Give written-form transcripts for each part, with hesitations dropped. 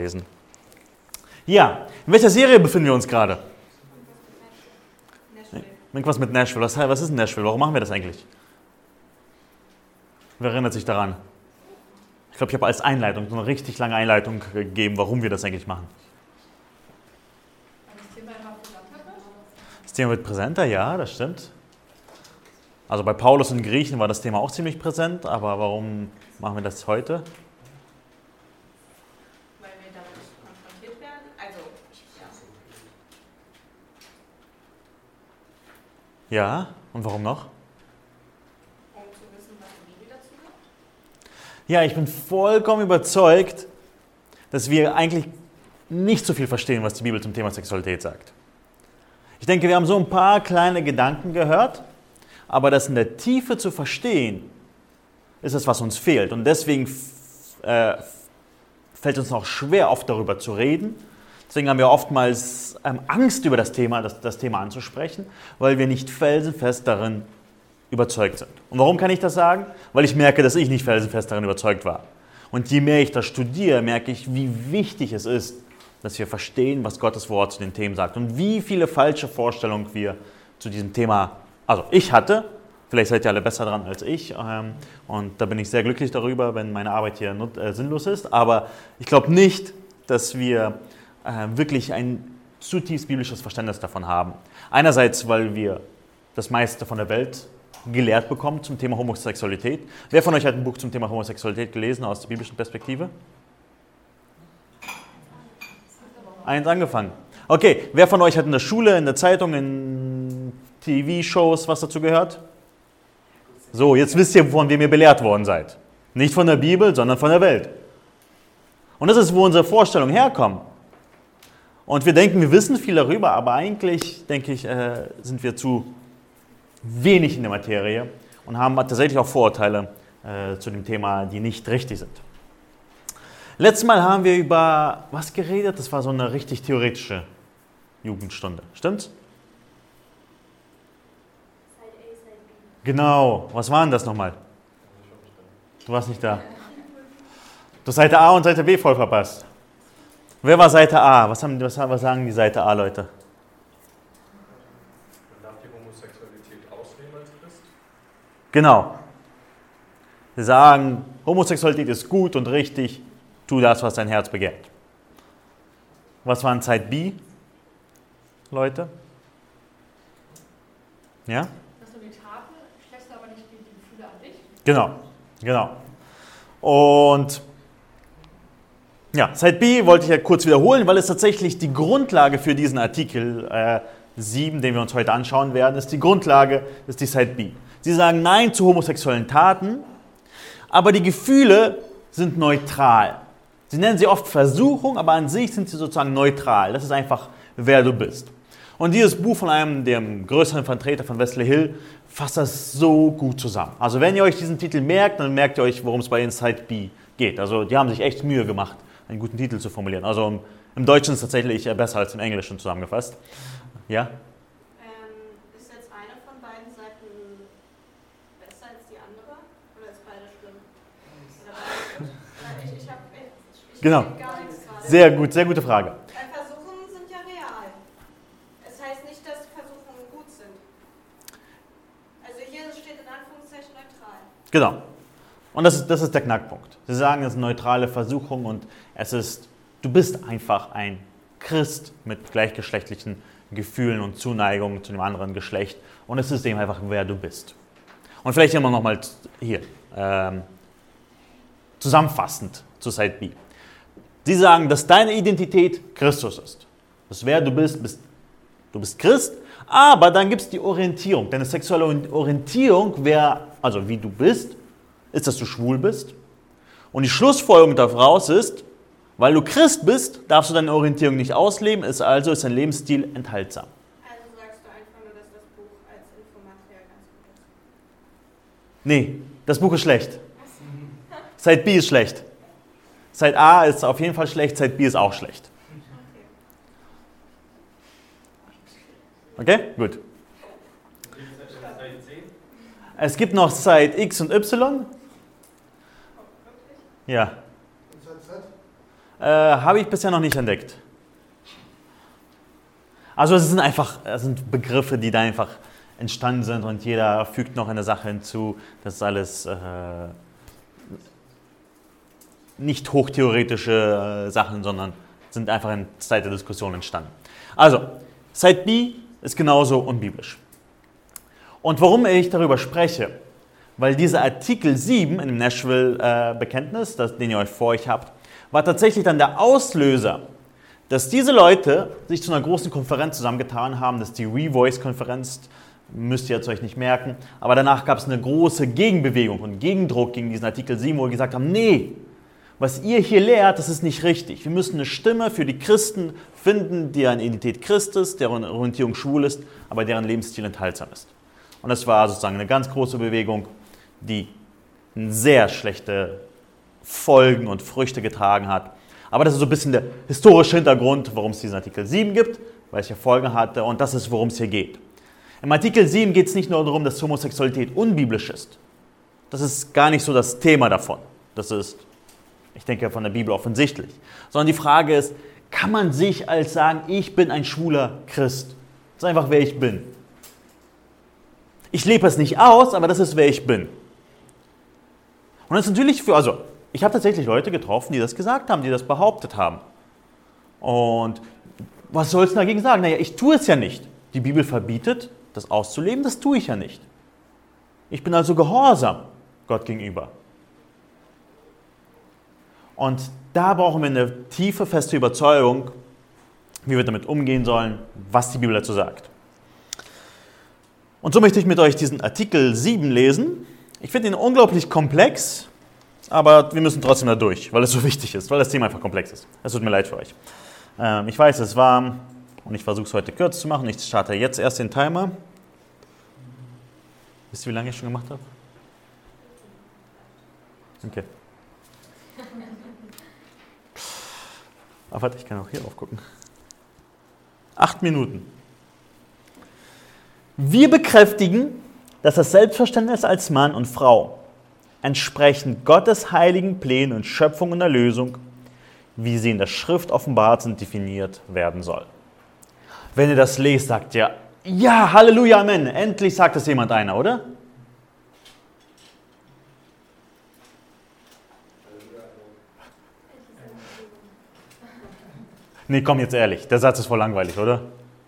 lesen. Ja, in welcher Serie befinden wir uns gerade? Irgendwas mit Nashville. Was ist Nashville? Warum machen wir das eigentlich? Wer erinnert sich daran? Ich glaube, ich habe als Einleitung so eine richtig lange Einleitung gegeben, warum wir das eigentlich machen. Das Thema wird präsenter, ja, das stimmt. Also bei Paulus und Griechen war das Thema auch ziemlich präsent, aber warum machen wir das heute? Weil wir damit konfrontiert werden. Also, ja. Ja, und warum noch? Um zu wissen, was die Bibel dazu sagt. Ja, ich bin vollkommen überzeugt, dass wir eigentlich nicht so viel verstehen, was die Bibel zum Thema Sexualität sagt. Ich denke, wir haben so ein paar kleine Gedanken gehört, aber das in der Tiefe zu verstehen, ist es, was uns fehlt. Und deswegen fällt uns auch schwer, oft darüber zu reden. Deswegen haben wir oftmals Angst, über das Thema anzusprechen, weil wir nicht felsenfest darin überzeugt sind. Und warum kann ich das sagen? Weil ich merke, dass ich nicht felsenfest darin überzeugt war. Und je mehr ich das studiere, merke ich, wie wichtig es ist, dass wir verstehen, was Gottes Wort zu den Themen sagt und wie viele falsche Vorstellungen wir zu diesem Thema, also ich hatte, vielleicht seid ihr alle besser dran als ich und da bin ich sehr glücklich darüber, wenn meine Arbeit hier sinnlos ist, aber ich glaube nicht, dass wir wirklich ein zutiefst biblisches Verständnis davon haben. Einerseits, weil wir das meiste von der Welt gelehrt bekommen zum Thema Homosexualität. Wer von euch hat ein Buch zum Thema Homosexualität gelesen aus der biblischen Perspektive? Eins angefangen. Okay, wer von euch hat in der Schule, in der Zeitung, in TV-Shows was dazu gehört? So, jetzt wisst ihr, von wem ihr belehrt worden seid. Nicht von der Bibel, sondern von der Welt. Und das ist, wo unsere Vorstellungen herkommen. Und wir denken, wir wissen viel darüber, aber eigentlich, denke ich, sind wir zu wenig in der Materie und haben tatsächlich auch Vorurteile zu dem Thema, die nicht richtig sind. Letztes Mal haben wir über was geredet? Das war so eine richtig theoretische Jugendstunde. Stimmt's? Genau. Was war denn das nochmal? Du warst nicht da. Du hast Seite A und Seite B voll verpasst. Wer war Seite A? Was sagen die Seite A, Leute? Man darf die Homosexualität ausleben als Christ? Genau. Sie sagen, Homosexualität ist gut und richtig. Tu das, was dein Herz begehrt. Was war in Zeit B, Leute? Ja? Dass du die Taten schlecht, aber nicht die Gefühle an dich. Genau. Und ja, Zeit B wollte ich ja kurz wiederholen, weil es tatsächlich die Grundlage für diesen Artikel 7, den wir uns heute anschauen werden, ist die Grundlage, ist die Zeit B. Sie sagen Nein zu homosexuellen Taten, aber die Gefühle sind neutral. Sie nennen sie oft Versuchung, aber an sich sind sie sozusagen neutral. Das ist einfach, wer du bist. Und dieses Buch von einem der größeren Vertreter von Wesley Hill fasst das so gut zusammen. Also wenn ihr euch diesen Titel merkt, dann merkt ihr euch, worum es bei Inside B geht. Also die haben sich echt Mühe gemacht, einen guten Titel zu formulieren. Also im Deutschen ist es tatsächlich besser als im Englischen zusammengefasst. Ja? Ist jetzt eine von beiden Seiten besser als die andere? Oder ist beide schlimm? Ich Genau. gar nichts gerade. Sehr gute Frage. Versuchungen sind ja real. Es heißt nicht, dass Versuchungen gut sind. Also hier steht in Anführungszeichen neutral. Genau. Und das ist der Knackpunkt. Sie sagen, es ist eine neutrale Versuchung und du bist einfach ein Christ mit gleichgeschlechtlichen Gefühlen und Zuneigungen zu einem anderen Geschlecht. Und es ist eben einfach, wer du bist. Und vielleicht immer noch mal hier zusammenfassend zu Side B. Sie sagen, dass deine Identität Christus ist. Das wer du bist, du bist Christ, aber dann gibt es die Orientierung. Deine sexuelle Orientierung, also wie du bist, ist, dass du schwul bist. Und die Schlussfolgerung daraus ist, weil du Christ bist, darfst du deine Orientierung nicht ausleben, ist dein Lebensstil enthaltsam. Also sagst du einfach nur, dass das Buch als Infomaterial ganz gut ist. Nee, das Buch ist schlecht. Side B ist schlecht. Side A ist auf jeden Fall schlecht, Side B ist auch schlecht. Okay? Gut. Es gibt noch Side X und Y. Ja. Habe ich bisher noch nicht entdeckt. Also es sind Begriffe, die da einfach entstanden sind und jeder fügt noch eine Sache hinzu. Das ist alles nicht hochtheoretische Sachen, sondern sind einfach in Zeit der Diskussion entstanden. Also, Side B ist genauso unbiblisch. Und warum ich darüber spreche? Weil dieser Artikel 7 in dem Nashville-Bekenntnis, den ihr vor euch habt, war tatsächlich dann der Auslöser, dass diese Leute sich zu einer großen Konferenz zusammengetan haben. Das ist die Revoice-Konferenz, müsst ihr jetzt euch nicht merken. Aber danach gab es eine große Gegenbewegung und Gegendruck gegen diesen Artikel 7, wo wir gesagt haben, nee, was ihr hier lehrt, das ist nicht richtig. Wir müssen eine Stimme für die Christen finden, deren Identität Christ ist, deren Orientierung schwul ist, aber deren Lebensstil enthaltsam ist. Und das war sozusagen eine ganz große Bewegung, die sehr schlechte Folgen und Früchte getragen hat. Aber das ist so ein bisschen der historische Hintergrund, warum es diesen Artikel 7 gibt, weil es ja Folgen hatte und das ist, worum es hier geht. Im Artikel 7 geht es nicht nur darum, dass Homosexualität unbiblisch ist. Das ist gar nicht so das Thema davon. Das ist, ich denke, von der Bibel offensichtlich. Sondern die Frage ist, kann man sich als sagen, ich bin ein schwuler Christ? Das ist einfach, wer ich bin. Ich lebe es nicht aus, aber das ist, wer ich bin. Und das ist natürlich ich habe tatsächlich Leute getroffen, die das gesagt haben, die das behauptet haben. Und was sollst du dagegen sagen? Naja, ich tue es ja nicht. Die Bibel verbietet, das auszuleben, das tue ich ja nicht. Ich bin also gehorsam Gott gegenüber. Und da brauchen wir eine tiefe, feste Überzeugung, wie wir damit umgehen sollen, was die Bibel dazu sagt. Und so möchte ich mit euch diesen Artikel 7 lesen. Ich finde ihn unglaublich komplex, aber wir müssen trotzdem da durch, weil es so wichtig ist, weil das Thema einfach komplex ist. Es tut mir leid für euch. Ich weiß, es ist warm und ich versuche es heute kürzer zu machen. Ich starte jetzt erst den Timer. Wisst ihr, wie lange ich schon gemacht habe? Okay. Aber warte, ich kann auch hier drauf gucken. 8 Minuten. Wir bekräftigen, dass das Selbstverständnis als Mann und Frau entsprechend Gottes heiligen Plänen und Schöpfung und Erlösung, wie sie in der Schrift offenbart sind, definiert werden soll. Wenn ihr das lest, sagt ihr, ja, Halleluja, Amen. Endlich sagt es jemand einer, oder? Nee, komm jetzt ehrlich, der Satz ist voll langweilig, oder?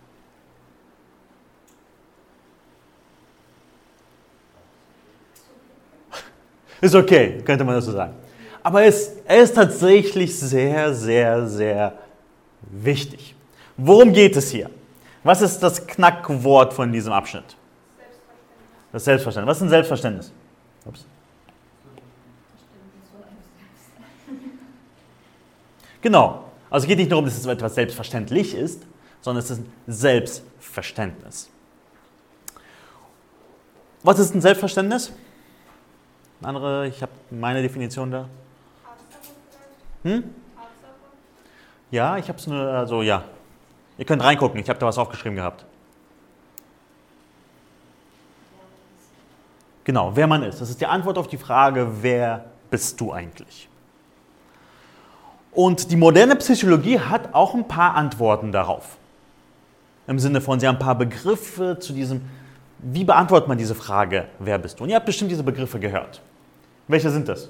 Ist okay, könnte man das so sagen. Aber er ist tatsächlich sehr, sehr, sehr wichtig. Worum geht es hier? Was ist das Knackwort von diesem Abschnitt? Das Selbstverständnis. Was ist ein Selbstverständnis? Ups. Genau. Also es geht nicht darum, dass es etwas selbstverständlich ist, sondern es ist ein Selbstverständnis. Was ist ein Selbstverständnis? Ich habe meine Definition da. Ja, ich habe es nur, ja. Ihr könnt reingucken, ich habe da was aufgeschrieben gehabt. Genau, wer man ist. Das ist die Antwort auf die Frage, wer bist du eigentlich? Und die moderne Psychologie hat auch ein paar Antworten darauf. Im Sinne von, sie haben ein paar Begriffe zu diesem, wie beantwortet man diese Frage, wer bist du? Und ihr habt bestimmt diese Begriffe gehört. Welche sind das?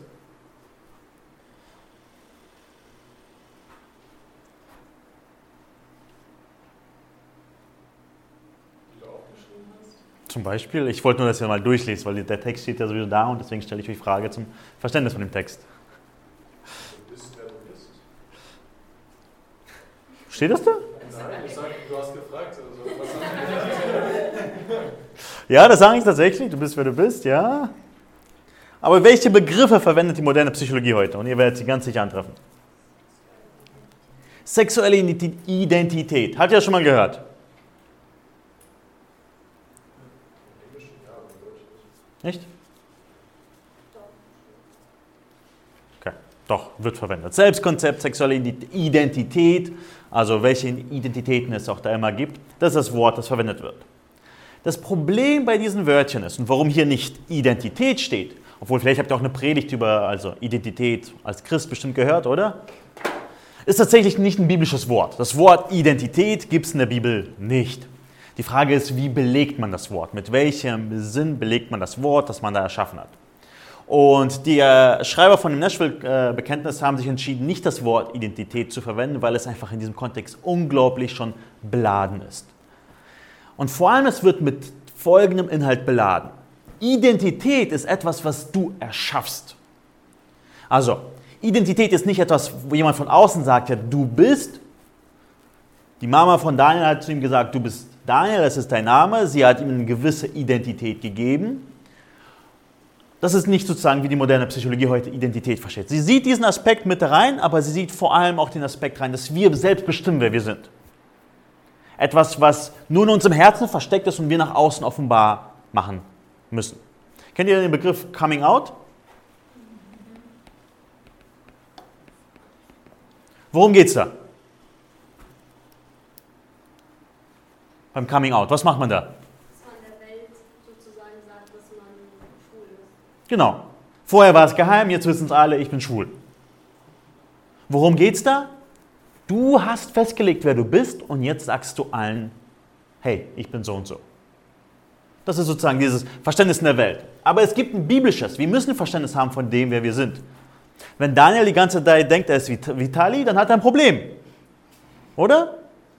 Zum Beispiel, ich wollte nur, dass ihr mal durchlest, weil der Text steht ja sowieso da und deswegen stelle ich euch die Frage zum Verständnis von dem Text. Du bist, wer du bist. Steht das da? Nein, ich sage, du hast gefragt. Also, was Ja, das sage ich tatsächlich. Du bist, wer du bist, ja. Aber welche Begriffe verwendet die moderne Psychologie heute? Und ihr werdet sie ganz sicher antreffen. Sexuelle Identität. Habt ihr das schon mal gehört? Nicht? Okay, doch, wird verwendet. Selbstkonzept, sexuelle Identität, also welche Identitäten es auch da immer gibt, das ist das Wort, das verwendet wird. Das Problem bei diesen Wörtchen ist, und warum hier nicht Identität steht, obwohl vielleicht habt ihr auch eine Predigt über Identität als Christ bestimmt gehört, oder? ist tatsächlich nicht ein biblisches Wort. Das Wort Identität gibt es in der Bibel nicht. Die Frage ist, wie belegt man das Wort? Mit welchem Sinn belegt man das Wort, das man da erschaffen hat? Und die Schreiber von dem Nashville-Bekenntnis haben sich entschieden, nicht das Wort Identität zu verwenden, weil es einfach in diesem Kontext unglaublich schon beladen ist. Und vor allem, es wird mit folgendem Inhalt beladen. Identität ist etwas, was du erschaffst. Also, Identität ist nicht etwas, wo jemand von außen sagt, ja, du bist. Die Mama von Daniel hat zu ihm gesagt, du bist Daniel, das ist dein Name. Sie hat ihm eine gewisse Identität gegeben. Das ist nicht sozusagen, wie die moderne Psychologie heute Identität versteht. Sie sieht diesen Aspekt mit rein, aber sie sieht vor allem auch den Aspekt rein, dass wir selbst bestimmen, wer wir sind. Etwas, was nur in unserem Herzen versteckt ist und wir nach außen offenbar machen müssen. Kennt ihr den Begriff Coming Out? Worum geht es da? Beim Coming Out. Was macht man da? Dass man der Welt sozusagen sagt, dass man schwul ist. Genau. Vorher war es geheim, jetzt wissen es alle, ich bin schwul. Worum geht es da? Du hast festgelegt, wer du bist und jetzt sagst du allen, hey, ich bin so und so. Das ist sozusagen dieses Verständnis in der Welt. Aber es gibt ein biblisches. Wir müssen ein Verständnis haben von dem, wer wir sind. Wenn Daniel die ganze Zeit denkt, er ist Vitali, dann hat er ein Problem. Oder?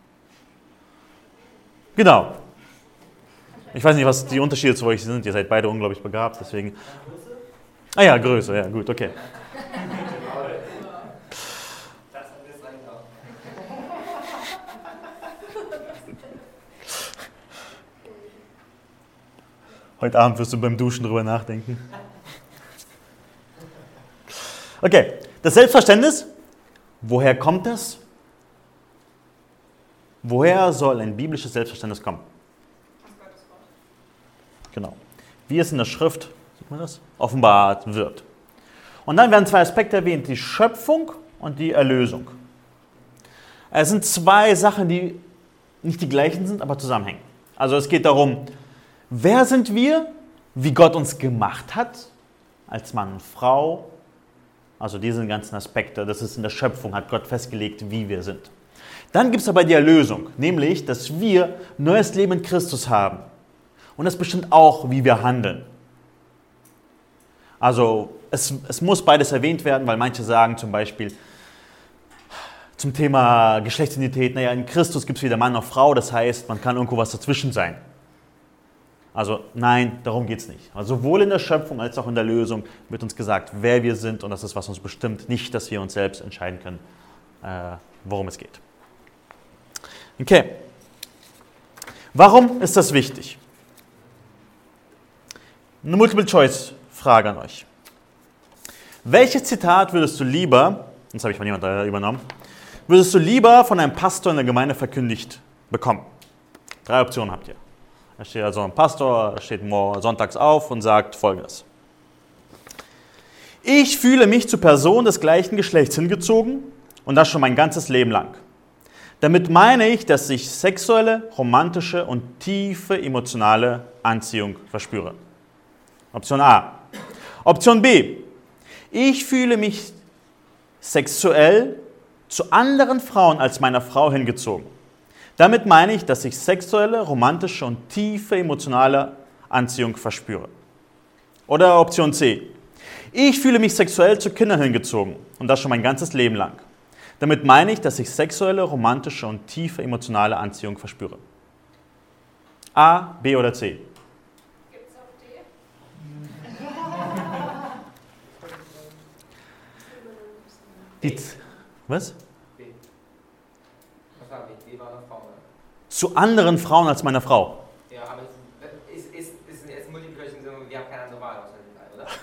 Genau. Ich weiß nicht, was die Unterschiede zu euch sind. Ihr seid beide unglaublich begabt, deswegen. Ah ja, Größe, ja, gut, okay. Heute Abend wirst du beim Duschen drüber nachdenken. Okay, das Selbstverständnis, woher kommt das? Woher soll ein biblisches Selbstverständnis kommen? Genau. Wie es in der Schrift, sieht man das, offenbart wird. Und dann werden zwei Aspekte erwähnt, die Schöpfung und die Erlösung. Es sind zwei Sachen, die nicht die gleichen sind, aber zusammenhängen. Also es geht darum, wer sind wir, wie Gott uns gemacht hat, als Mann und Frau. Also diese ganzen Aspekte, das ist in der Schöpfung, hat Gott festgelegt, wie wir sind. Dann gibt es aber die Erlösung, nämlich, dass wir neues Leben in Christus haben. Und das bestimmt auch, wie wir handeln. Also es muss beides erwähnt werden, weil manche sagen zum Beispiel zum Thema Geschlechtsidentität, naja, in Christus gibt es weder Mann noch Frau, das heißt, man kann irgendwo was dazwischen sein. Also nein, darum geht es nicht. Also sowohl in der Schöpfung als auch in der Lösung wird uns gesagt, wer wir sind und das ist, was uns bestimmt, nicht, dass wir uns selbst entscheiden können, worum es geht. Okay. Warum ist das wichtig? Eine Multiple-Choice-Frage an euch. Welches Zitat würdest du lieber, das habe ich von jemandem übernommen, würdest du lieber von einem Pastor in der Gemeinde verkündigt bekommen? 3 Optionen habt ihr. Da steht also ein Pastor, steht sonntags auf und sagt Folgendes. Ich fühle mich zu Personen des gleichen Geschlechts hingezogen und das schon mein ganzes Leben lang. Damit meine ich, dass ich sexuelle, romantische und tiefe emotionale Anziehung verspüre. Option A. Option B. Ich fühle mich sexuell zu anderen Frauen als meiner Frau hingezogen. Damit meine ich, dass ich sexuelle, romantische und tiefe emotionale Anziehung verspüre. Oder Option C. Ich fühle mich sexuell zu Kindern hingezogen und das schon mein ganzes Leben lang. Damit meine ich, dass ich sexuelle, romantische und tiefe emotionale Anziehung verspüre. A, B oder C? Gibt es auch D? Was? B. Was war B? B war eine Frau, ne? Zu anderen Frauen als meiner Frau. Ja, aber ist jetzt Multiple Choice, wir haben keine andere Wahl außer den drei, oder?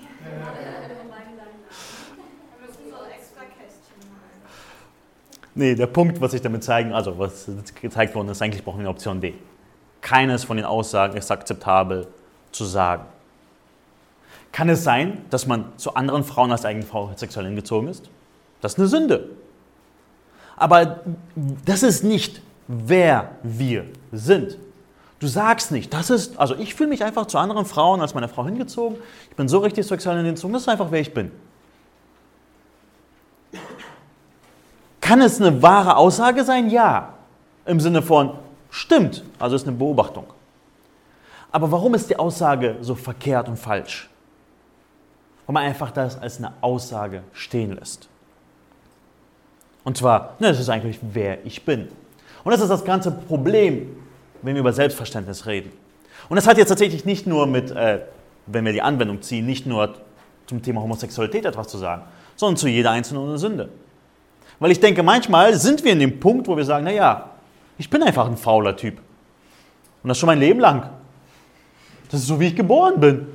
Wir müssen so ein extra Kästchen malen. Nee, der Punkt, was ich damit zeigen, also was gezeigt worden ist, eigentlich brauchen wir eine Option D. Keines von den Aussagen ist akzeptabel zu sagen. Kann es sein, dass man zu anderen Frauen als eigene Frau sexuell hingezogen ist? Das ist eine Sünde. Aber das ist nicht, wer wir sind. Du sagst nicht, das ist, also ich fühle mich einfach zu anderen Frauen als meine Frau hingezogen, ich bin so richtig sexuell hingezogen, das ist einfach, wer ich bin. Kann es eine wahre Aussage sein? Ja. Im Sinne von, stimmt, also ist eine Beobachtung. Aber warum ist die Aussage so verkehrt und falsch? Weil man einfach das als eine Aussage stehen lässt. Und zwar, das ist eigentlich, wer ich bin. Und das ist das ganze Problem, wenn wir über Selbstverständnis reden. Und das hat jetzt tatsächlich nicht nur mit, wenn wir die Anwendung ziehen, nicht nur zum Thema Homosexualität etwas zu sagen, sondern zu jeder einzelnen Sünde. Weil ich denke, manchmal sind wir in dem Punkt, wo wir sagen, naja, ich bin einfach ein fauler Typ. Und das schon mein Leben lang. Das ist so, wie ich geboren bin.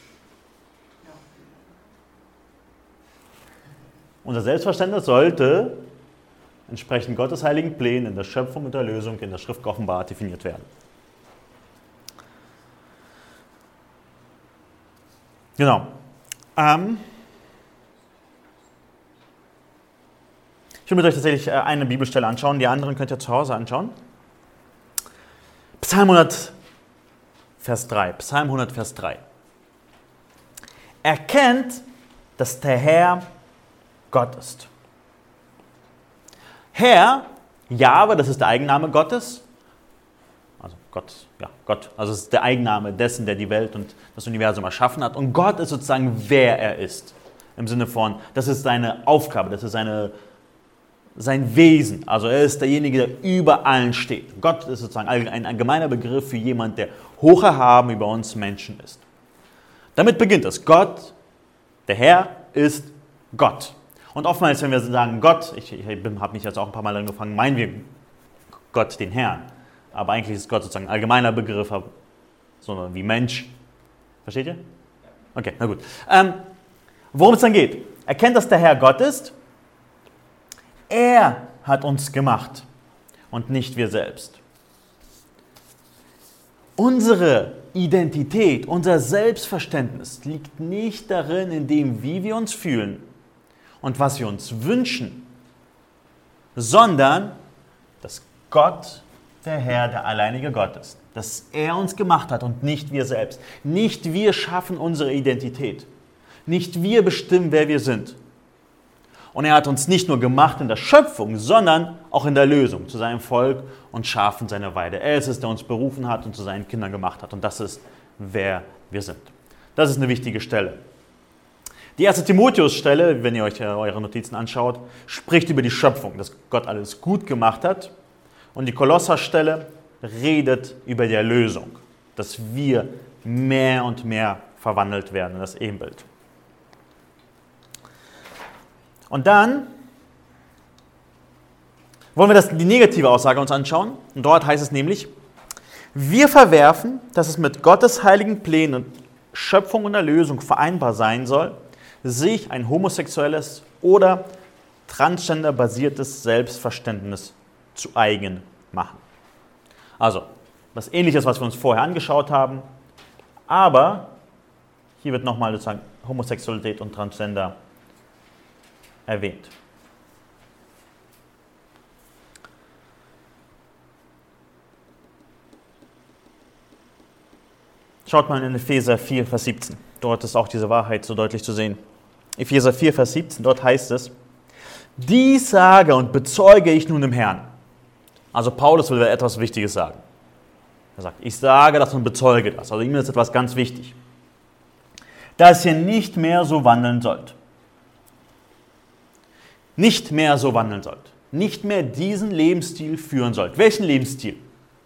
Unser Selbstverständnis sollte entsprechend Gottes heiligen Plänen in der Schöpfung und der Erlösung in der Schrift offenbart definiert werden. Genau. Ich will mit euch tatsächlich eine Bibelstelle anschauen, die anderen könnt ihr zu Hause anschauen. Psalm 100, Vers 3. Psalm 100, Vers 3. Erkennt, dass der Herr Gott ist. Herr, Jahwe, das ist der Eigenname Gottes. Also Gott. Also es ist der Eigenname dessen, der die Welt und das Universum erschaffen hat. Und Gott ist sozusagen, wer er ist. Im Sinne von, das ist seine Aufgabe, das ist sein Wesen. Also er ist derjenige, der über allen steht. Gott ist sozusagen ein allgemeiner Begriff für jemand, der hoch erhaben über uns Menschen ist. Damit beginnt es. Gott, der Herr, ist Gott. Und oftmals, wenn wir sagen Gott, ich habe mich jetzt auch ein paar Mal angefangen, meinen wir Gott, den Herrn. Aber eigentlich ist Gott sozusagen ein allgemeiner Begriff, sondern wie Mensch. Versteht ihr? Okay, na gut. Worum es dann geht. Erkennt, dass der Herr Gott ist. Er hat uns gemacht und nicht wir selbst. Unsere Identität, unser Selbstverständnis liegt nicht darin, in dem, wie wir uns fühlen und was wir uns wünschen, sondern dass Gott, der Herr, der alleinige Gott ist. Dass er uns gemacht hat und nicht wir selbst. Nicht wir schaffen unsere Identität. Nicht wir bestimmen, wer wir sind. Und er hat uns nicht nur gemacht in der Schöpfung, sondern auch in der Erlösung, zu seinem Volk und Schafen seiner Weide. Er ist es, der uns berufen hat und zu seinen Kindern gemacht hat. Und das ist, wer wir sind. Das ist eine wichtige Stelle. Die erste Timotheus-Stelle, wenn ihr euch eure Notizen anschaut, spricht über die Schöpfung, dass Gott alles gut gemacht hat. Und die Kolosser-Stelle redet über die Erlösung, dass wir mehr und mehr verwandelt werden in das Ebenbild. Und dann wollen wir die negative Aussage uns anschauen. Und dort heißt es nämlich, wir verwerfen, dass es mit Gottes heiligen Plänen und Schöpfung und Erlösung vereinbar sein soll, sich ein homosexuelles oder transgender-basiertes Selbstverständnis zu eigen machen. Also, was Ähnliches, was wir uns vorher angeschaut haben, aber hier wird nochmal sozusagen Homosexualität und Transgender erwähnt. Schaut mal in Epheser 4, Vers 17. Dort ist auch diese Wahrheit so deutlich zu sehen. Epheser 4, Vers 17, dort heißt es, dies sage und bezeuge ich nun im Herrn. Also Paulus will etwas Wichtiges sagen. Er sagt, ich sage das und bezeuge das. Also ihm ist etwas ganz wichtig. Dass ihr nicht mehr so wandeln sollt. Nicht mehr so wandeln sollt. Nicht mehr diesen Lebensstil führen sollt. Welchen Lebensstil?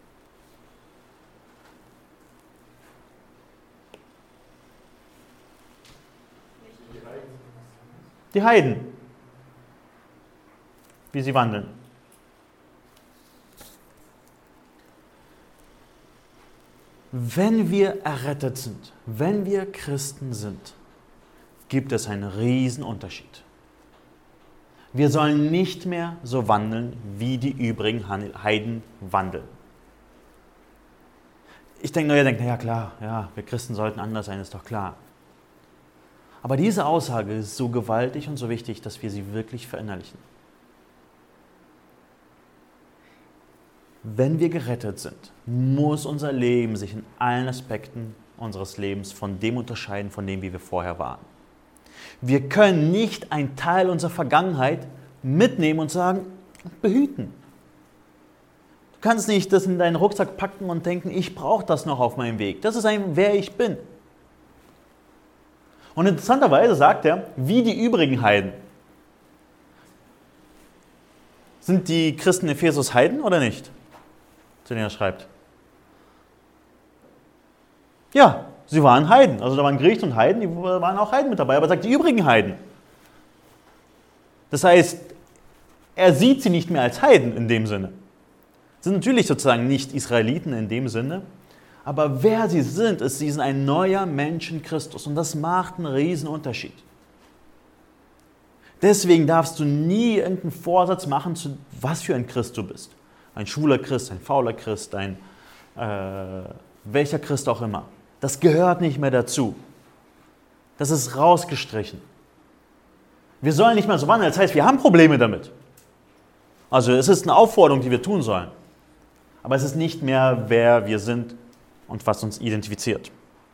Die Heiden. Wie sie wandeln. Wenn wir errettet sind, wenn wir Christen sind, gibt es einen riesen Unterschied. Wir sollen nicht mehr so wandeln, wie die übrigen Heiden wandeln. Ich denke, ihr denkt, ja klar, ja, wir Christen sollten anders sein, ist doch klar. Aber diese Aussage ist so gewaltig und so wichtig, dass wir sie wirklich verinnerlichen. Wenn wir gerettet sind, muss unser Leben sich in allen Aspekten unseres Lebens von dem unterscheiden, von dem, wie wir vorher waren. Wir können nicht einen Teil unserer Vergangenheit mitnehmen und sagen, behüten. Du kannst nicht das in deinen Rucksack packen und denken, ich brauche das noch auf meinem Weg. Das ist wer ich bin. Und interessanterweise sagt er, wie die übrigen Heiden. Sind die Christen in Ephesus Heiden oder nicht? Zu denen er schreibt. Ja, sie waren Heiden. Also da waren Griechen und Heiden, die waren auch Heiden mit dabei. Aber er sagt die übrigen Heiden. Das heißt, er sieht sie nicht mehr als Heiden in dem Sinne. Sind natürlich sozusagen nicht Israeliten in dem Sinne. Aber wer sie sind sind ein neuer Mensch in Christus. Und das macht einen riesen Unterschied. Deswegen darfst du nie irgendeinen Vorsatz machen, zu was für ein Christ du bist. Ein schwuler Christ, ein fauler Christ, welcher Christ auch immer. Das gehört nicht mehr dazu. Das ist rausgestrichen. Wir sollen nicht mehr so wandeln. Das heißt, wir haben Probleme damit. Also es ist eine Aufforderung, die wir tun sollen. Aber es ist nicht mehr, wer wir sind und was uns identifiziert.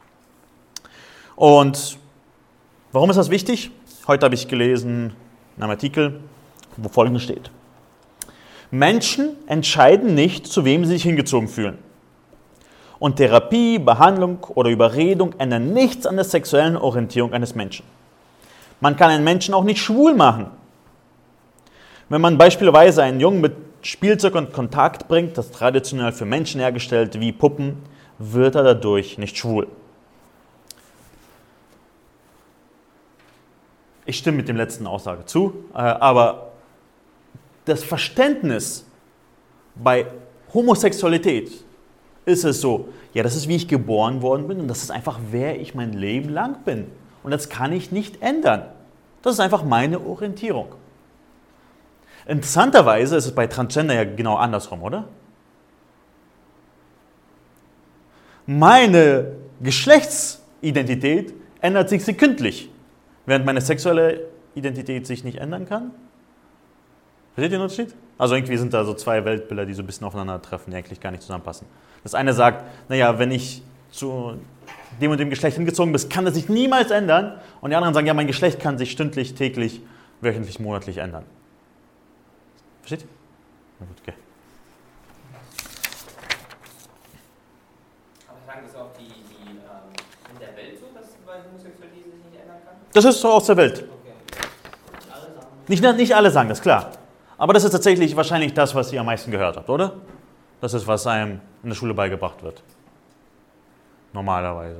Und warum ist das wichtig? Heute habe ich gelesen in einem Artikel, wo Folgendes steht. Menschen entscheiden nicht, zu wem sie sich hingezogen fühlen. Und Therapie, Behandlung oder Überredung ändern nichts an der sexuellen Orientierung eines Menschen. Man kann einen Menschen auch nicht schwul machen. Wenn man beispielsweise einen Jungen mit Spielzeug in Kontakt bringt, das traditionell für Menschen hergestellt wie Puppen, wird er dadurch nicht schwul. Ich stimme mit dem letzten Aussage zu, aber das Verständnis bei Homosexualität ist es so, ja, das ist, wie ich geboren worden bin und das ist einfach, wer ich mein Leben lang bin. Und das kann ich nicht ändern. Das ist einfach meine Orientierung. Interessanterweise ist es bei Transgender ja genau andersrum, oder? Meine Geschlechtsidentität ändert sich sekündlich, während meine sexuelle Identität sich nicht ändern kann. Versteht ihr den Unterschied? Also irgendwie sind da so zwei Weltbilder, die so ein bisschen aufeinandertreffen, die eigentlich gar nicht zusammenpassen. Das eine sagt, naja, wenn ich zu dem und dem Geschlecht hingezogen bin, kann das sich niemals ändern. Und die anderen sagen, ja, mein Geschlecht kann sich stündlich, täglich, wöchentlich, monatlich ändern. Versteht? Na gut, okay. Aber sagen das auch die in der Welt so, dass bei Homosexualität sich nicht ändern kann? Das ist so aus der Welt. Okay. Nicht alle sagen das, klar. Aber das ist tatsächlich wahrscheinlich das, was ihr am meisten gehört habt, oder? Das ist, was einem in der Schule beigebracht wird. Normalerweise.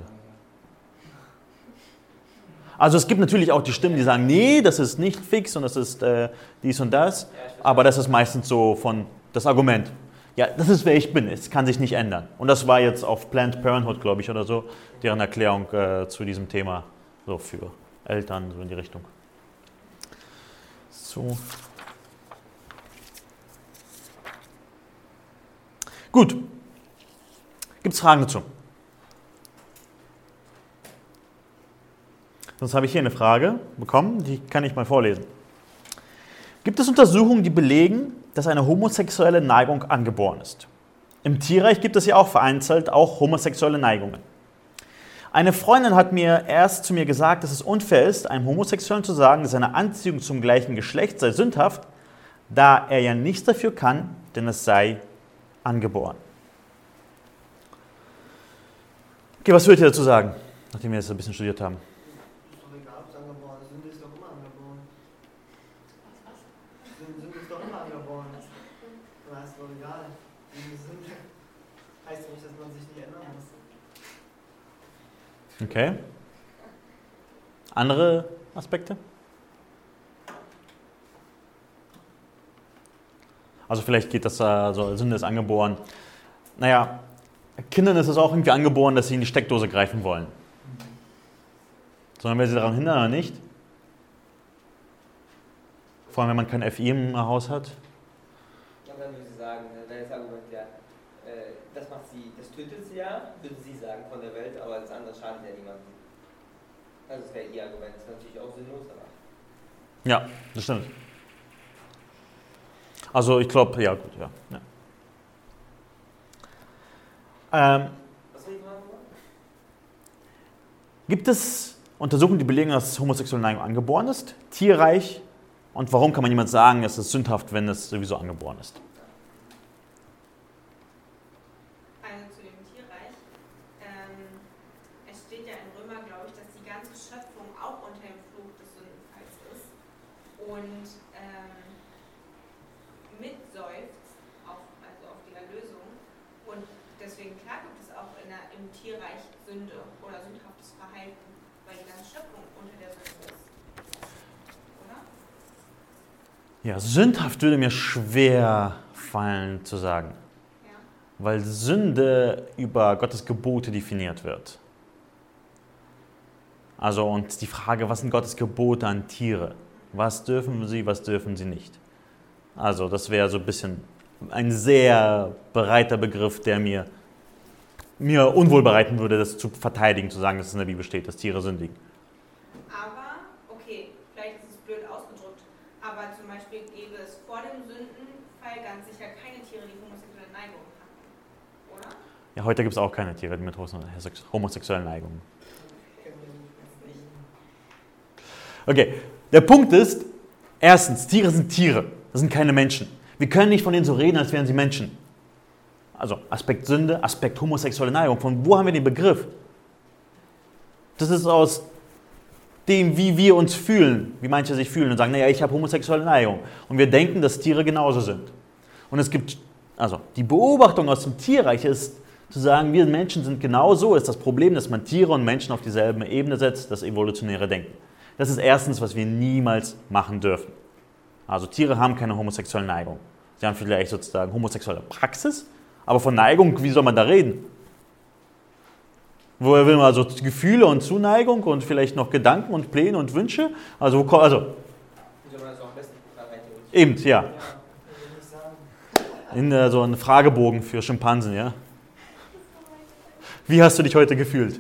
Also es gibt natürlich auch die Stimmen, die sagen, nee, das ist nicht fix und das ist dies und das. Aber das ist meistens so von das Argument. Ja, das ist, wer ich bin. Es kann sich nicht ändern. Und das war jetzt auf Planned Parenthood, glaube ich, oder so, deren Erklärung zu diesem Thema. So für Eltern, so in die Richtung. So. Gut. Gibt es Fragen dazu? Sonst habe ich hier eine Frage bekommen, die kann ich mal vorlesen. Gibt es Untersuchungen, die belegen, dass eine homosexuelle Neigung angeboren ist? Im Tierreich gibt es ja auch vereinzelt auch homosexuelle Neigungen. Eine Freundin hat mir erst zu mir gesagt, dass es unfair ist, einem Homosexuellen zu sagen, dass seine Anziehung zum gleichen Geschlecht sei sündhaft, da er ja nichts dafür kann, denn es sei angeboren. Okay, was würdet ihr dazu sagen, nachdem wir jetzt ein bisschen studiert haben? Ist doch egal, ob es angeboren ist. Sünde ist doch immer angeboren. Sünde ist doch immer angeboren. Oder ist doch egal. Sünde heißt ja nicht, dass man sich nicht ändern muss. Okay. Andere Aspekte? Also vielleicht geht das, also Sünde ist angeboren. Naja, Kindern ist es auch irgendwie angeboren, dass sie in die Steckdose greifen wollen. Sondern wer sie daran hindern oder nicht. Vor allem, wenn man kein FI im Haus hat. Ja, dann würde sie sagen, das Argument ja, das macht sie, das tötet sie ja, würde sie sagen, von der Welt, aber das andere schadet ja niemandem. Also das wäre ihr Argument, das ist natürlich auch sinnlos, aber. Ja, das stimmt. Also ich glaube, ja gut, ja. Was war die Frage? Gibt es Untersuchungen, die belegen, dass homosexuelle Neigung angeboren ist? Tierreich Und warum kann man jemand sagen, es ist sündhaft, wenn es sowieso angeboren ist? Also zu dem Tierreich. Es steht ja in Römer, glaube ich, dass die ganze Schöpfung auch unter dem Fluch des Sündenfalls ist und mitseufzt, also auf die Erlösung. Und deswegen, klar, gibt es auch im Tierreich Sünde oder sündhaftes Verhalten, weil die ganze Schöpfung unter der Sünde ist. Oder? Ja, sündhaft würde mir schwer fallen zu sagen, Ja. weil Sünde über Gottes Gebote definiert wird. Also und die Frage, was sind Gottes Gebote an Tiere? Was dürfen sie, was dürfen sie nicht? Also das wäre so ein bisschen ein sehr breiter Begriff, der mir unwohl bereiten würde, das zu verteidigen, zu sagen, dass es in der Bibel steht, dass Tiere sündigen. Aber, okay, vielleicht ist es blöd ausgedrückt, aber zum Beispiel gäbe es vor dem Sündenfall ganz sicher keine Tiere, die homosexuelle Neigungen hatten, oder? Ja, heute gibt es auch keine Tiere mit homosexuellen Neigungen. Okay, der Punkt ist, erstens, Tiere sind Tiere, das sind keine Menschen. Wir können nicht von denen so reden, als wären sie Menschen. Also Aspekt Sünde, Aspekt homosexuelle Neigung. Von wo haben wir den Begriff? Das ist aus dem, wie wir uns fühlen, wie manche sich fühlen und sagen, naja, ich habe homosexuelle Neigung. Und wir denken, dass Tiere genauso sind. Und es gibt, also die Beobachtung aus dem Tierreich ist, zu sagen, wir Menschen sind genauso, ist das Problem, dass man Tiere und Menschen auf dieselbe Ebene setzt, das evolutionäre Denken. Das ist erstens, was wir niemals machen dürfen. Also Tiere haben keine homosexuelle Neigung. Sie haben vielleicht sozusagen homosexuelle Praxis, aber von Neigung, wie soll man da reden? Woher will man also Gefühle und Zuneigung und vielleicht noch Gedanken und Pläne und Wünsche? Also, Wie soll man das auch am besten theoretisch? eben, ja. Ja, will ich sagen. In so einen Fragebogen für Schimpansen, ja. Wie hast du dich heute gefühlt?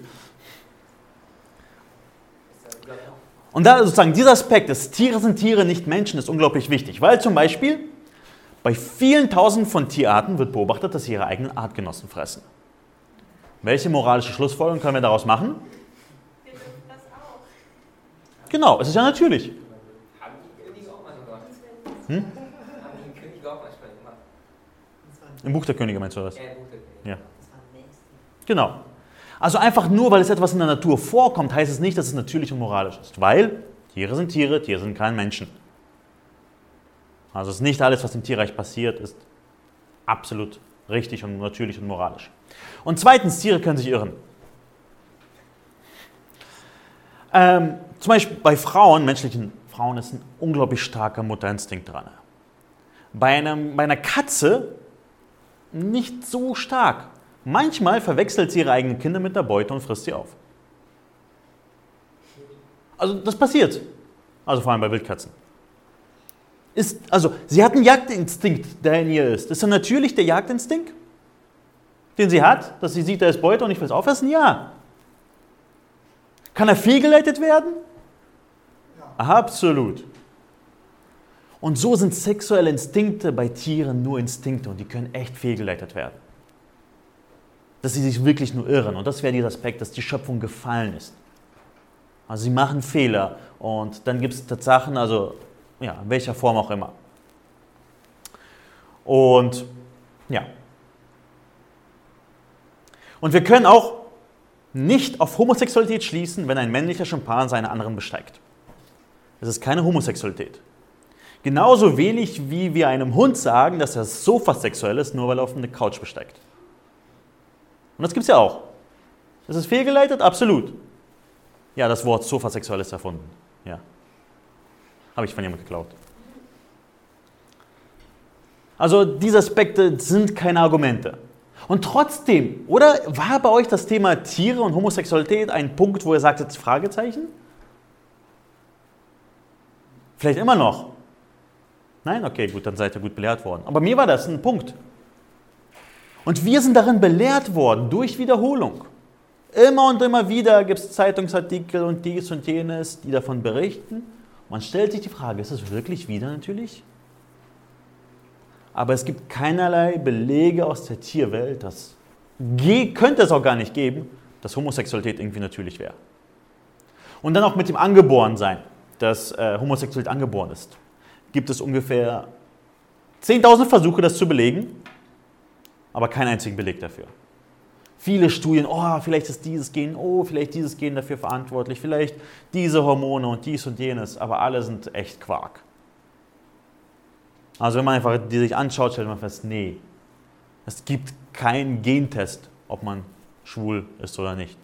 Und da sozusagen dieser Aspekt, dass Tiere sind Tiere, nicht Menschen, ist unglaublich wichtig, weil zum Beispiel bei vielen Tausenden von Tierarten wird beobachtet, dass sie ihre eigenen Artgenossen fressen. Welche moralische Schlussfolgerung können wir daraus machen? Wir dürfen das auch. Genau, es ist ja natürlich. Haben die Könige auch mal gemacht? Hm? Haben die Könige auch manchmal gemacht? Im Buch der Könige meinst du das? Ja, gut, okay. Ja. Das war nächstes. Genau. Also einfach nur, weil es etwas in der Natur vorkommt, heißt es nicht, dass es natürlich und moralisch ist. Weil Tiere sind kein Menschen. Also es ist nicht alles, was im Tierreich passiert, ist absolut richtig und natürlich und moralisch. Und zweitens, Tiere können sich irren. Zum Beispiel bei Frauen, menschlichen Frauen, ist ein unglaublich starker Mutterinstinkt dran. Bei einer Katze nicht so stark. Manchmal verwechselt sie ihre eigenen Kinder mit der Beute und frisst sie auf. Also das passiert. Also vor allem bei Wildkatzen. Sie hat einen Jagdinstinkt, der in ihr ist. Ist dann natürlich der Jagdinstinkt, den sie hat, dass sie sieht, da ist Beute und ich will es aufessen? Ja. Kann er fehlgeleitet werden? Ja. Absolut. Und so sind sexuelle Instinkte bei Tieren nur Instinkte und die können echt fehlgeleitet werden. Dass sie sich wirklich nur irren. Und das wäre dieser Aspekt, dass die Schöpfung gefallen ist. Also sie machen Fehler und dann gibt es Tatsachen, also ja, in welcher Form auch immer. Und ja. Und wir können auch nicht auf Homosexualität schließen, wenn ein männlicher Schimpanse einen anderen besteigt. Es ist keine Homosexualität. Genauso wenig wie wir einem Hund sagen, dass er sofasexuell ist, nur weil er auf eine Couch besteigt. Und das gibt es ja auch. Ist es fehlgeleitet? Absolut. Ja, das Wort sofasexuell ist erfunden. Ja. Habe ich von jemandem geklaut. Also diese Aspekte sind keine Argumente. Und trotzdem, oder war bei euch das Thema Tiere und Homosexualität ein Punkt, wo ihr sagt, jetzt Fragezeichen? Vielleicht immer noch. Nein? Okay, gut, dann seid ihr gut belehrt worden. Aber mir war das ein Punkt. Und wir sind darin belehrt worden, durch Wiederholung. Immer und immer wieder gibt es Zeitungsartikel und dies und jenes, die davon berichten. Man stellt sich die Frage, ist es wirklich wieder natürlich? Aber es gibt keinerlei Belege aus der Tierwelt, könnte es auch gar nicht geben, dass Homosexualität irgendwie natürlich wäre. Und dann auch mit dem Angeborensein, dass Homosexualität angeboren ist. gibt es ungefähr 10.000 Versuche, das zu belegen, aber keinen einzigen Beleg dafür. Viele Studien, vielleicht ist dieses Gen, vielleicht dieses Gen dafür verantwortlich, vielleicht diese Hormone und dies und jenes, aber alle sind echt Quark. Also wenn man einfach die sich anschaut, stellt man fest, nee, es gibt keinen Gentest, ob man schwul ist oder nicht.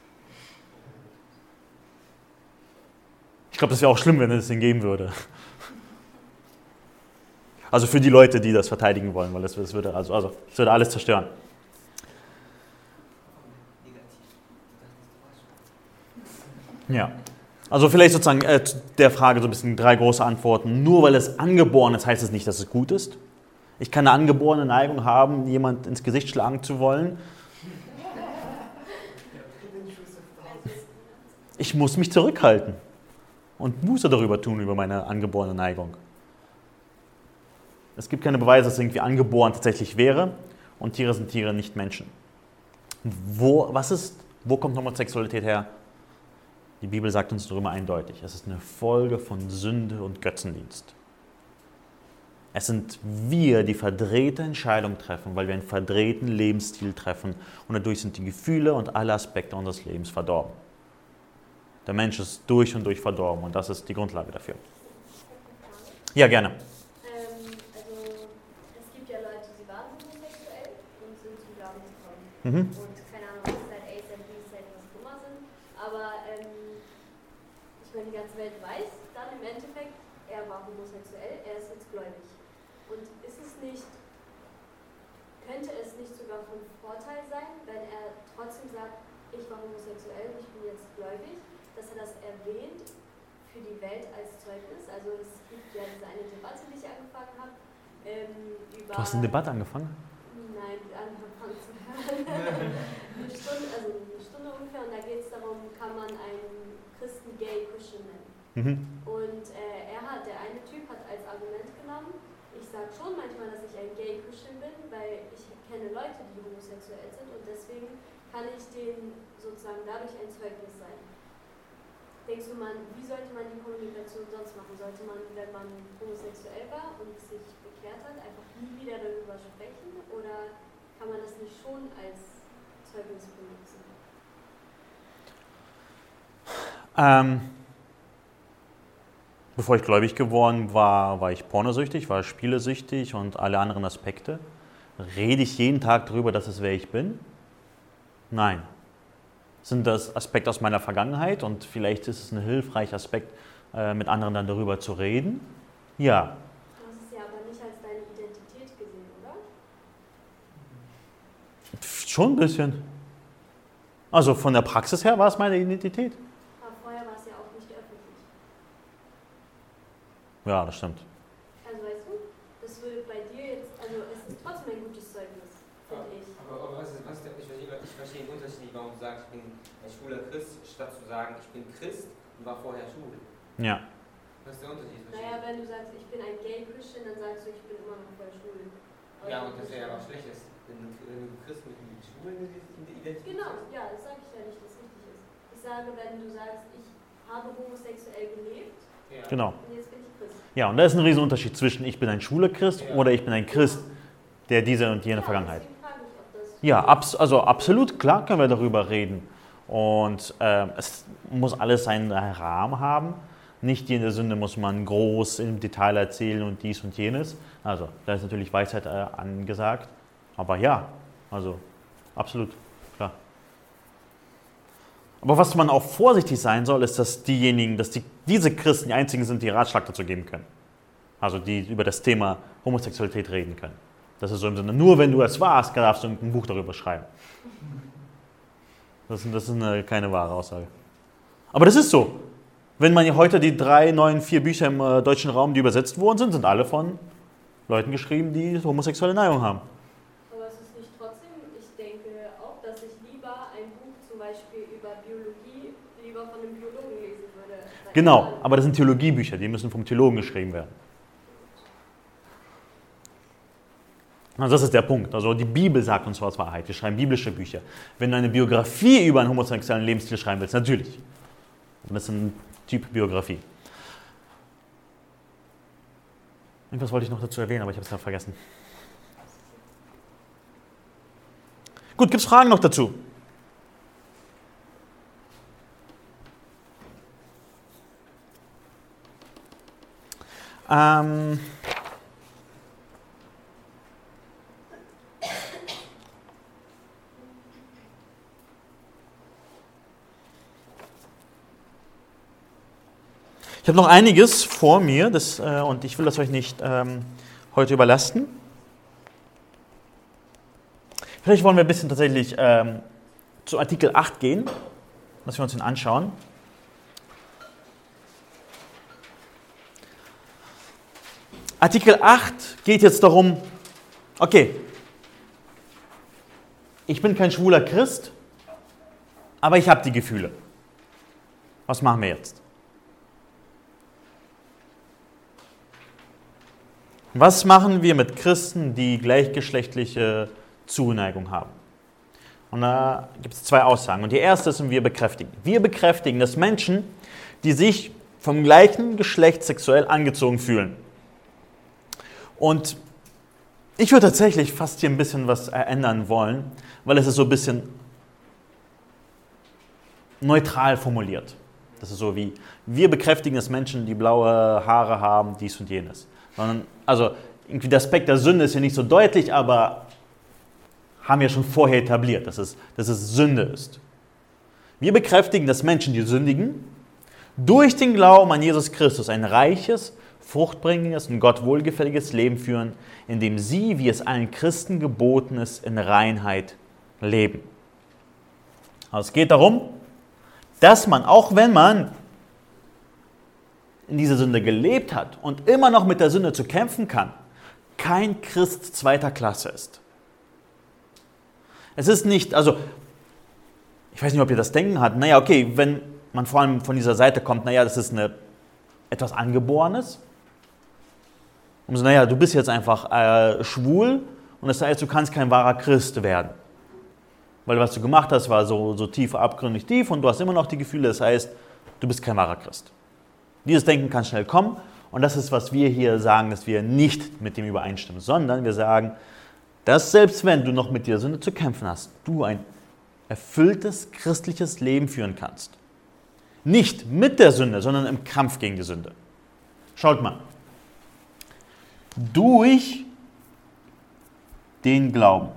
Ich glaube, das wäre auch schlimm, wenn es den geben würde. Also für die Leute, die das verteidigen wollen, weil das würde alles zerstören. Ja, also vielleicht sozusagen der Frage so ein bisschen 3 große Antworten. Nur weil es angeboren ist, heißt es nicht, dass es gut ist. Ich kann eine angeborene Neigung haben, jemand ins Gesicht schlagen zu wollen. Ich muss mich zurückhalten und Buße darüber tun, über meine angeborene Neigung. Es gibt keine Beweise, dass es irgendwie angeboren tatsächlich wäre und Tiere sind Tiere, nicht Menschen. Wo kommt Homosexualität her? Die Bibel sagt uns darüber eindeutig, es ist eine Folge von Sünde und Götzendienst. Es sind wir, die verdrehte Entscheidungen treffen, weil wir einen verdrehten Lebensstil treffen und dadurch sind die Gefühle und alle Aspekte unseres Lebens verdorben. Der Mensch ist durch und durch verdorben und das ist die Grundlage dafür. Ja, gerne. Also es gibt ja Leute, die waren homosexuell und sind zum Glauben gekommen. Und keine Ahnung, es ist halt A, es ist halt B, es ist halt was Kummer sind. Aber ich meine, die ganze Welt weiß dann im Endeffekt, er war homosexuell, er ist jetzt gläubig. Und könnte es nicht sogar von Vorteil sein, wenn er trotzdem sagt, ich war homosexuell und ich bin jetzt gläubig, dass er das erwähnt für die Welt als Zeugnis? Also es gibt ja diese eine Debatte, die ich angefangen habe. Du hast eine Debatte angefangen? Nein, angefangen zu hören. eine Stunde ungefähr und da geht es darum, kann man einen Christen gay Christian nennen? Und der eine Typ hat als Argument genommen, ich sage schon manchmal, dass ich ein gay Christian bin, weil ich kenne Leute, die homosexuell sind und deswegen kann ich denen sozusagen dadurch ein Zeugnis sein. Denkst du, wie sollte man die Kommunikation sonst machen? Sollte man, wenn man homosexuell war und sich bekehrt hat, einfach nie wieder darüber sprechen? Oder kann man das nicht schon als Zeugnis benutzen? Bevor ich gläubig geworden war, war ich pornosüchtig, war spielesüchtig und alle anderen Aspekte. Rede ich jeden Tag darüber, dass es wer ich bin? Nein. Sind das Aspekte aus meiner Vergangenheit und vielleicht ist es ein hilfreicher Aspekt, mit anderen dann darüber zu reden? Ja. Du hast es ja aber nicht als deine Identität gesehen, oder? Schon ein bisschen. Also von der Praxis her war es meine Identität. Aber vorher war es ja auch nicht öffentlich. Ja, das stimmt. Also weißt du, das würde bei dir jetzt, also es ist trotzdem ein gutes Zeugnis, finde ich. Aber ich verstehe den Unterschied nicht, warum du sagst, ich bin ein schwuler Christ, statt zu sagen, ich bin Christ und war vorher schwul. Ja. Was ist der Unterschied? Naja, wenn du sagst, ich bin ein gay Christian, dann sagst du, ich bin immer noch voll schwul. Aber Ja, und das wäre ja was Schlechtes, wenn du Christ mit Schwulen identifizierst. Genau, ja, das sage ich ja nicht, dass es richtig ist. Ich sage, wenn du sagst, ich habe homosexuell gelebt Ja. Genau. und jetzt bin ich Christ. Ja, und da ist ein Riesenunterschied zwischen ich bin ein schwuler Christ oder ich bin ein Christ, der diese und jene Vergangenheit. Deswegen frage ich, ob das Ja, also absolut, klar können wir darüber reden. Und es muss alles seinen Rahmen haben. Nicht jede Sünde muss man groß im Detail erzählen und dies und jenes. Also da ist natürlich Weisheit angesagt. Aber ja, also absolut, klar. Aber was man auch vorsichtig sein soll, ist, dass diese Christen die einzigen sind, die Ratschlag dazu geben können. Also die über das Thema Homosexualität reden können. Das ist so im Sinne, nur wenn du es warst, darfst du ein Buch darüber schreiben. Das ist keine wahre Aussage. Aber das ist so. Wenn man heute die 3 neuen 4 Bücher im deutschen Raum, die übersetzt worden sind alle von Leuten geschrieben, die homosexuelle Neigung haben. Aber es ist nicht trotzdem, ich denke auch, dass ich lieber ein Buch zum Beispiel über Biologie lieber von einem Biologen lesen würde. Genau, aber das sind Theologiebücher, die müssen vom Theologen geschrieben werden. Also das ist der Punkt. Also die Bibel sagt uns was Wahrheit. Wir schreiben biblische Bücher. Wenn du eine Biografie über einen homosexuellen Lebensstil schreiben willst, natürlich. Und das ist ein Typ Biografie. Irgendwas wollte ich noch dazu erwähnen, aber ich habe es gerade vergessen. Gut, gibt es Fragen noch dazu? Ich habe noch einiges vor mir und ich will das euch nicht heute überlasten. Vielleicht wollen wir ein bisschen tatsächlich zu Artikel 8 gehen, dass wir uns den anschauen. Artikel 8 geht jetzt darum, okay, ich bin kein schwuler Christ, aber ich habe die Gefühle. Was machen wir jetzt? Was machen wir mit Christen, die gleichgeschlechtliche Zuneigung haben? Und da gibt es zwei Aussagen. Und die erste ist, wir bekräftigen. Wir bekräftigen, dass Menschen, die sich vom gleichen Geschlecht sexuell angezogen fühlen. Und ich würde tatsächlich fast hier ein bisschen was ändern wollen, weil es ist so ein bisschen neutral formuliert. Das ist so wie, wir bekräftigen, dass Menschen, die blaue Haare haben, dies und jenes. Also irgendwie der Aspekt der Sünde ist hier nicht so deutlich, aber haben wir schon vorher etabliert, dass es Sünde ist. Wir bekräftigen, dass Menschen, die sündigen, durch den Glauben an Jesus Christus ein reiches, fruchtbringendes und Gott wohlgefälliges Leben führen, in dem sie, wie es allen Christen geboten ist, in Reinheit leben. Also es geht darum, dass man, auch wenn man in dieser Sünde gelebt hat und immer noch mit der Sünde zu kämpfen kann, kein Christ zweiter Klasse ist. Es ist nicht, also, ich weiß nicht, ob ihr das Denken habt, naja, okay, wenn man vor allem von dieser Seite kommt, naja, das ist etwas Angeborenes. Und so, naja, du bist jetzt einfach schwul und das heißt, du kannst kein wahrer Christ werden. Weil was du gemacht hast, war so tief, abgründig tief und du hast immer noch die Gefühle, das heißt, du bist kein wahrer Christ. Dieses Denken kann schnell kommen und das ist, was wir hier sagen, dass wir nicht mit dem übereinstimmen, sondern wir sagen, dass selbst wenn du noch mit der Sünde zu kämpfen hast, du ein erfülltes christliches Leben führen kannst. Nicht mit der Sünde, sondern im Kampf gegen die Sünde. Schaut mal. Durch den Glauben.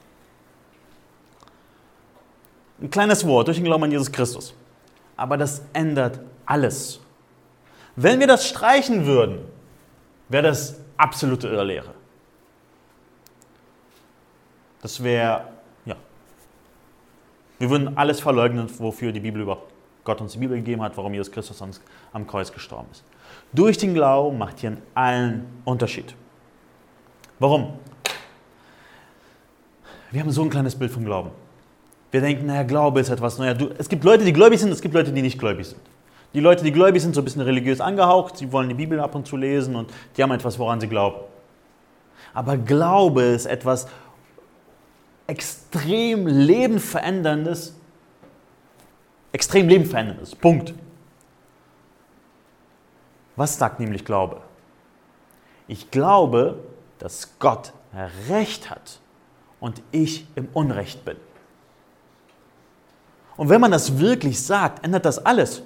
Ein kleines Wort, durch den Glauben an Jesus Christus. Aber das ändert alles. Wenn wir das streichen würden, wäre das absolute Irrlehre. Das wäre, ja, wir würden alles verleugnen, wofür die Bibel überhaupt Gott uns die Bibel gegeben hat, warum Jesus Christus am Kreuz gestorben ist. Durch den Glauben macht hier allen Unterschied. Warum? Wir haben so ein kleines Bild vom Glauben. Wir denken, naja, Glaube ist etwas, naja, es gibt Leute, die gläubig sind, es gibt Leute, die nicht gläubig sind. Die Leute, die gläubig sind, so ein bisschen religiös angehaucht, sie wollen die Bibel ab und zu lesen und die haben etwas, woran sie glauben. Aber Glaube ist etwas extrem lebenveränderndes, Punkt. Was sagt nämlich Glaube? Ich glaube, dass Gott Recht hat und ich im Unrecht bin. Und wenn man das wirklich sagt, ändert das alles.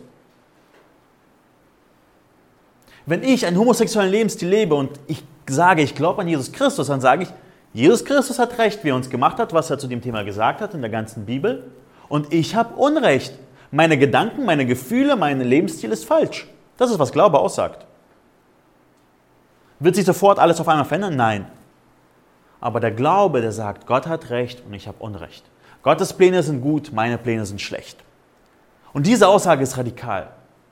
Wenn ich einen homosexuellen Lebensstil lebe und ich sage, ich glaube an Jesus Christus, dann sage ich, Jesus Christus hat Recht, wie er uns gemacht hat, was er zu dem Thema gesagt hat in der ganzen Bibel. Und ich habe Unrecht. Meine Gedanken, meine Gefühle, mein Lebensstil ist falsch. Das ist, was Glaube aussagt. Wird sich sofort alles auf einmal verändern? Nein. Aber der Glaube, der sagt, Gott hat Recht und ich habe Unrecht. Gottes Pläne sind gut, meine Pläne sind schlecht. Und diese Aussage ist radikal.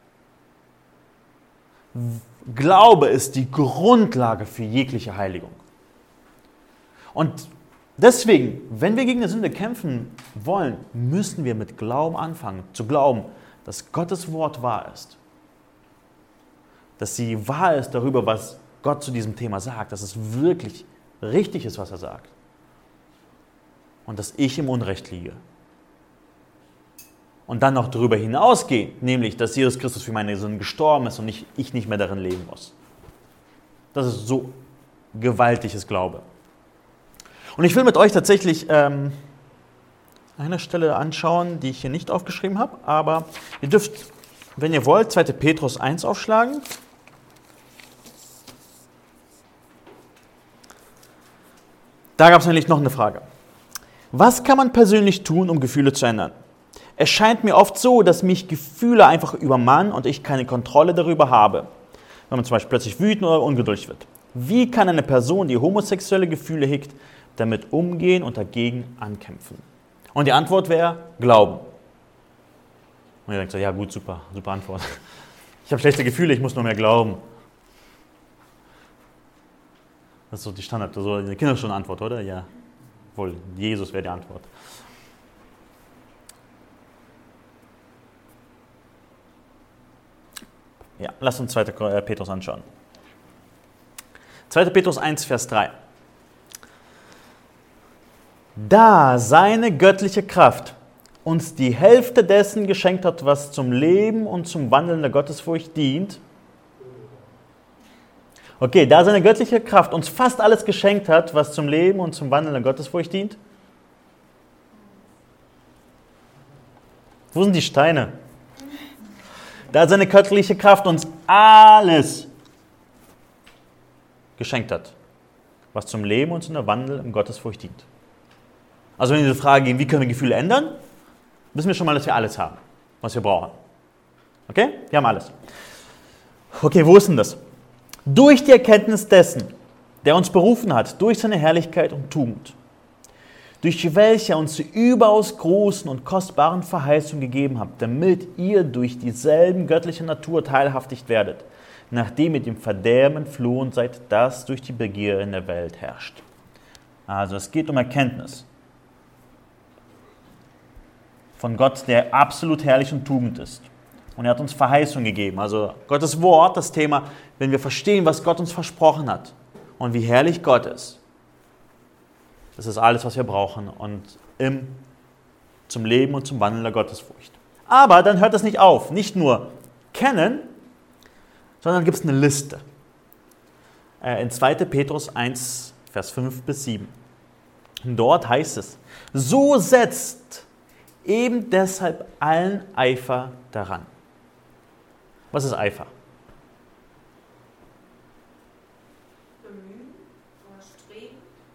Glaube ist die Grundlage für jegliche Heiligung. Und deswegen, wenn wir gegen die Sünde kämpfen wollen, müssen wir mit Glauben anfangen, zu glauben, dass Gottes Wort wahr ist. Dass sie wahr ist darüber, was Gott zu diesem Thema sagt, dass es wirklich richtig ist, was er sagt. Und dass ich im Unrecht liege. Und dann noch darüber hinausgehen, nämlich, dass Jesus Christus für meine Sünden gestorben ist und ich nicht mehr darin leben muss. Das ist so gewaltiges Glaube. Und ich will mit euch tatsächlich eine Stelle anschauen, die ich hier nicht aufgeschrieben habe, aber ihr dürft, wenn ihr wollt, 2. Petrus 1 aufschlagen. Da gab es nämlich noch eine Frage. Was kann man persönlich tun, um Gefühle zu ändern? Es scheint mir oft so, dass mich Gefühle einfach übermannen und ich keine Kontrolle darüber habe, wenn man zum Beispiel plötzlich wütend oder ungeduldig wird. Wie kann eine Person, die homosexuelle Gefühle hegt, damit umgehen und dagegen ankämpfen? Und die Antwort wäre Glauben. Und ihr denkt so, ja gut, super Antwort. Ich habe schlechte Gefühle, ich muss nur mehr glauben. Das ist so die Standard, so eine Kinderstunde-Antwort, oder? Ja, wohl, Jesus wäre die Antwort. Ja, lasst uns 2. Petrus anschauen. 2. Petrus 1, Vers 3. Da seine göttliche Kraft uns die Hälfte dessen geschenkt hat, was zum Leben und zum Wandeln der Gottesfurcht dient. Okay, da seine göttliche Kraft uns fast alles geschenkt hat, was zum Leben und zum Wandeln der Gottesfurcht dient. Wo sind die Steine? Da seine göttliche Kraft uns alles geschenkt hat, was zum Leben und zum Wandel in Gottesfurcht dient. Also wenn wir diese Frage gehen, wie können wir Gefühle ändern, wissen wir schon mal, dass wir alles haben, was wir brauchen. Okay? Wir haben alles. Okay, wo ist denn das? Durch die Erkenntnis dessen, der uns berufen hat, durch seine Herrlichkeit und Tugend, durch welche er uns die überaus großen und kostbaren Verheißungen gegeben hat, damit ihr durch dieselben göttliche Natur teilhaftig werdet, nachdem ihr dem Verderben entflohen seid, das durch die Begierde in der Welt herrscht. Also es geht um Erkenntnis von Gott, der absolut herrlich und Tugend ist. Und er hat uns Verheißungen gegeben. Also Gottes Wort, das Thema, wenn wir verstehen, was Gott uns versprochen hat und wie herrlich Gott ist, das ist alles, was wir brauchen und zum Leben und zum Wandeln der Gottesfurcht. Aber dann hört es nicht auf. Nicht nur kennen, sondern gibt es eine Liste. In 2. Petrus 1, Vers 5 bis 7. Und dort heißt es, so setzt eben deshalb allen Eifer daran. Was ist Eifer? Bemühen oder streben.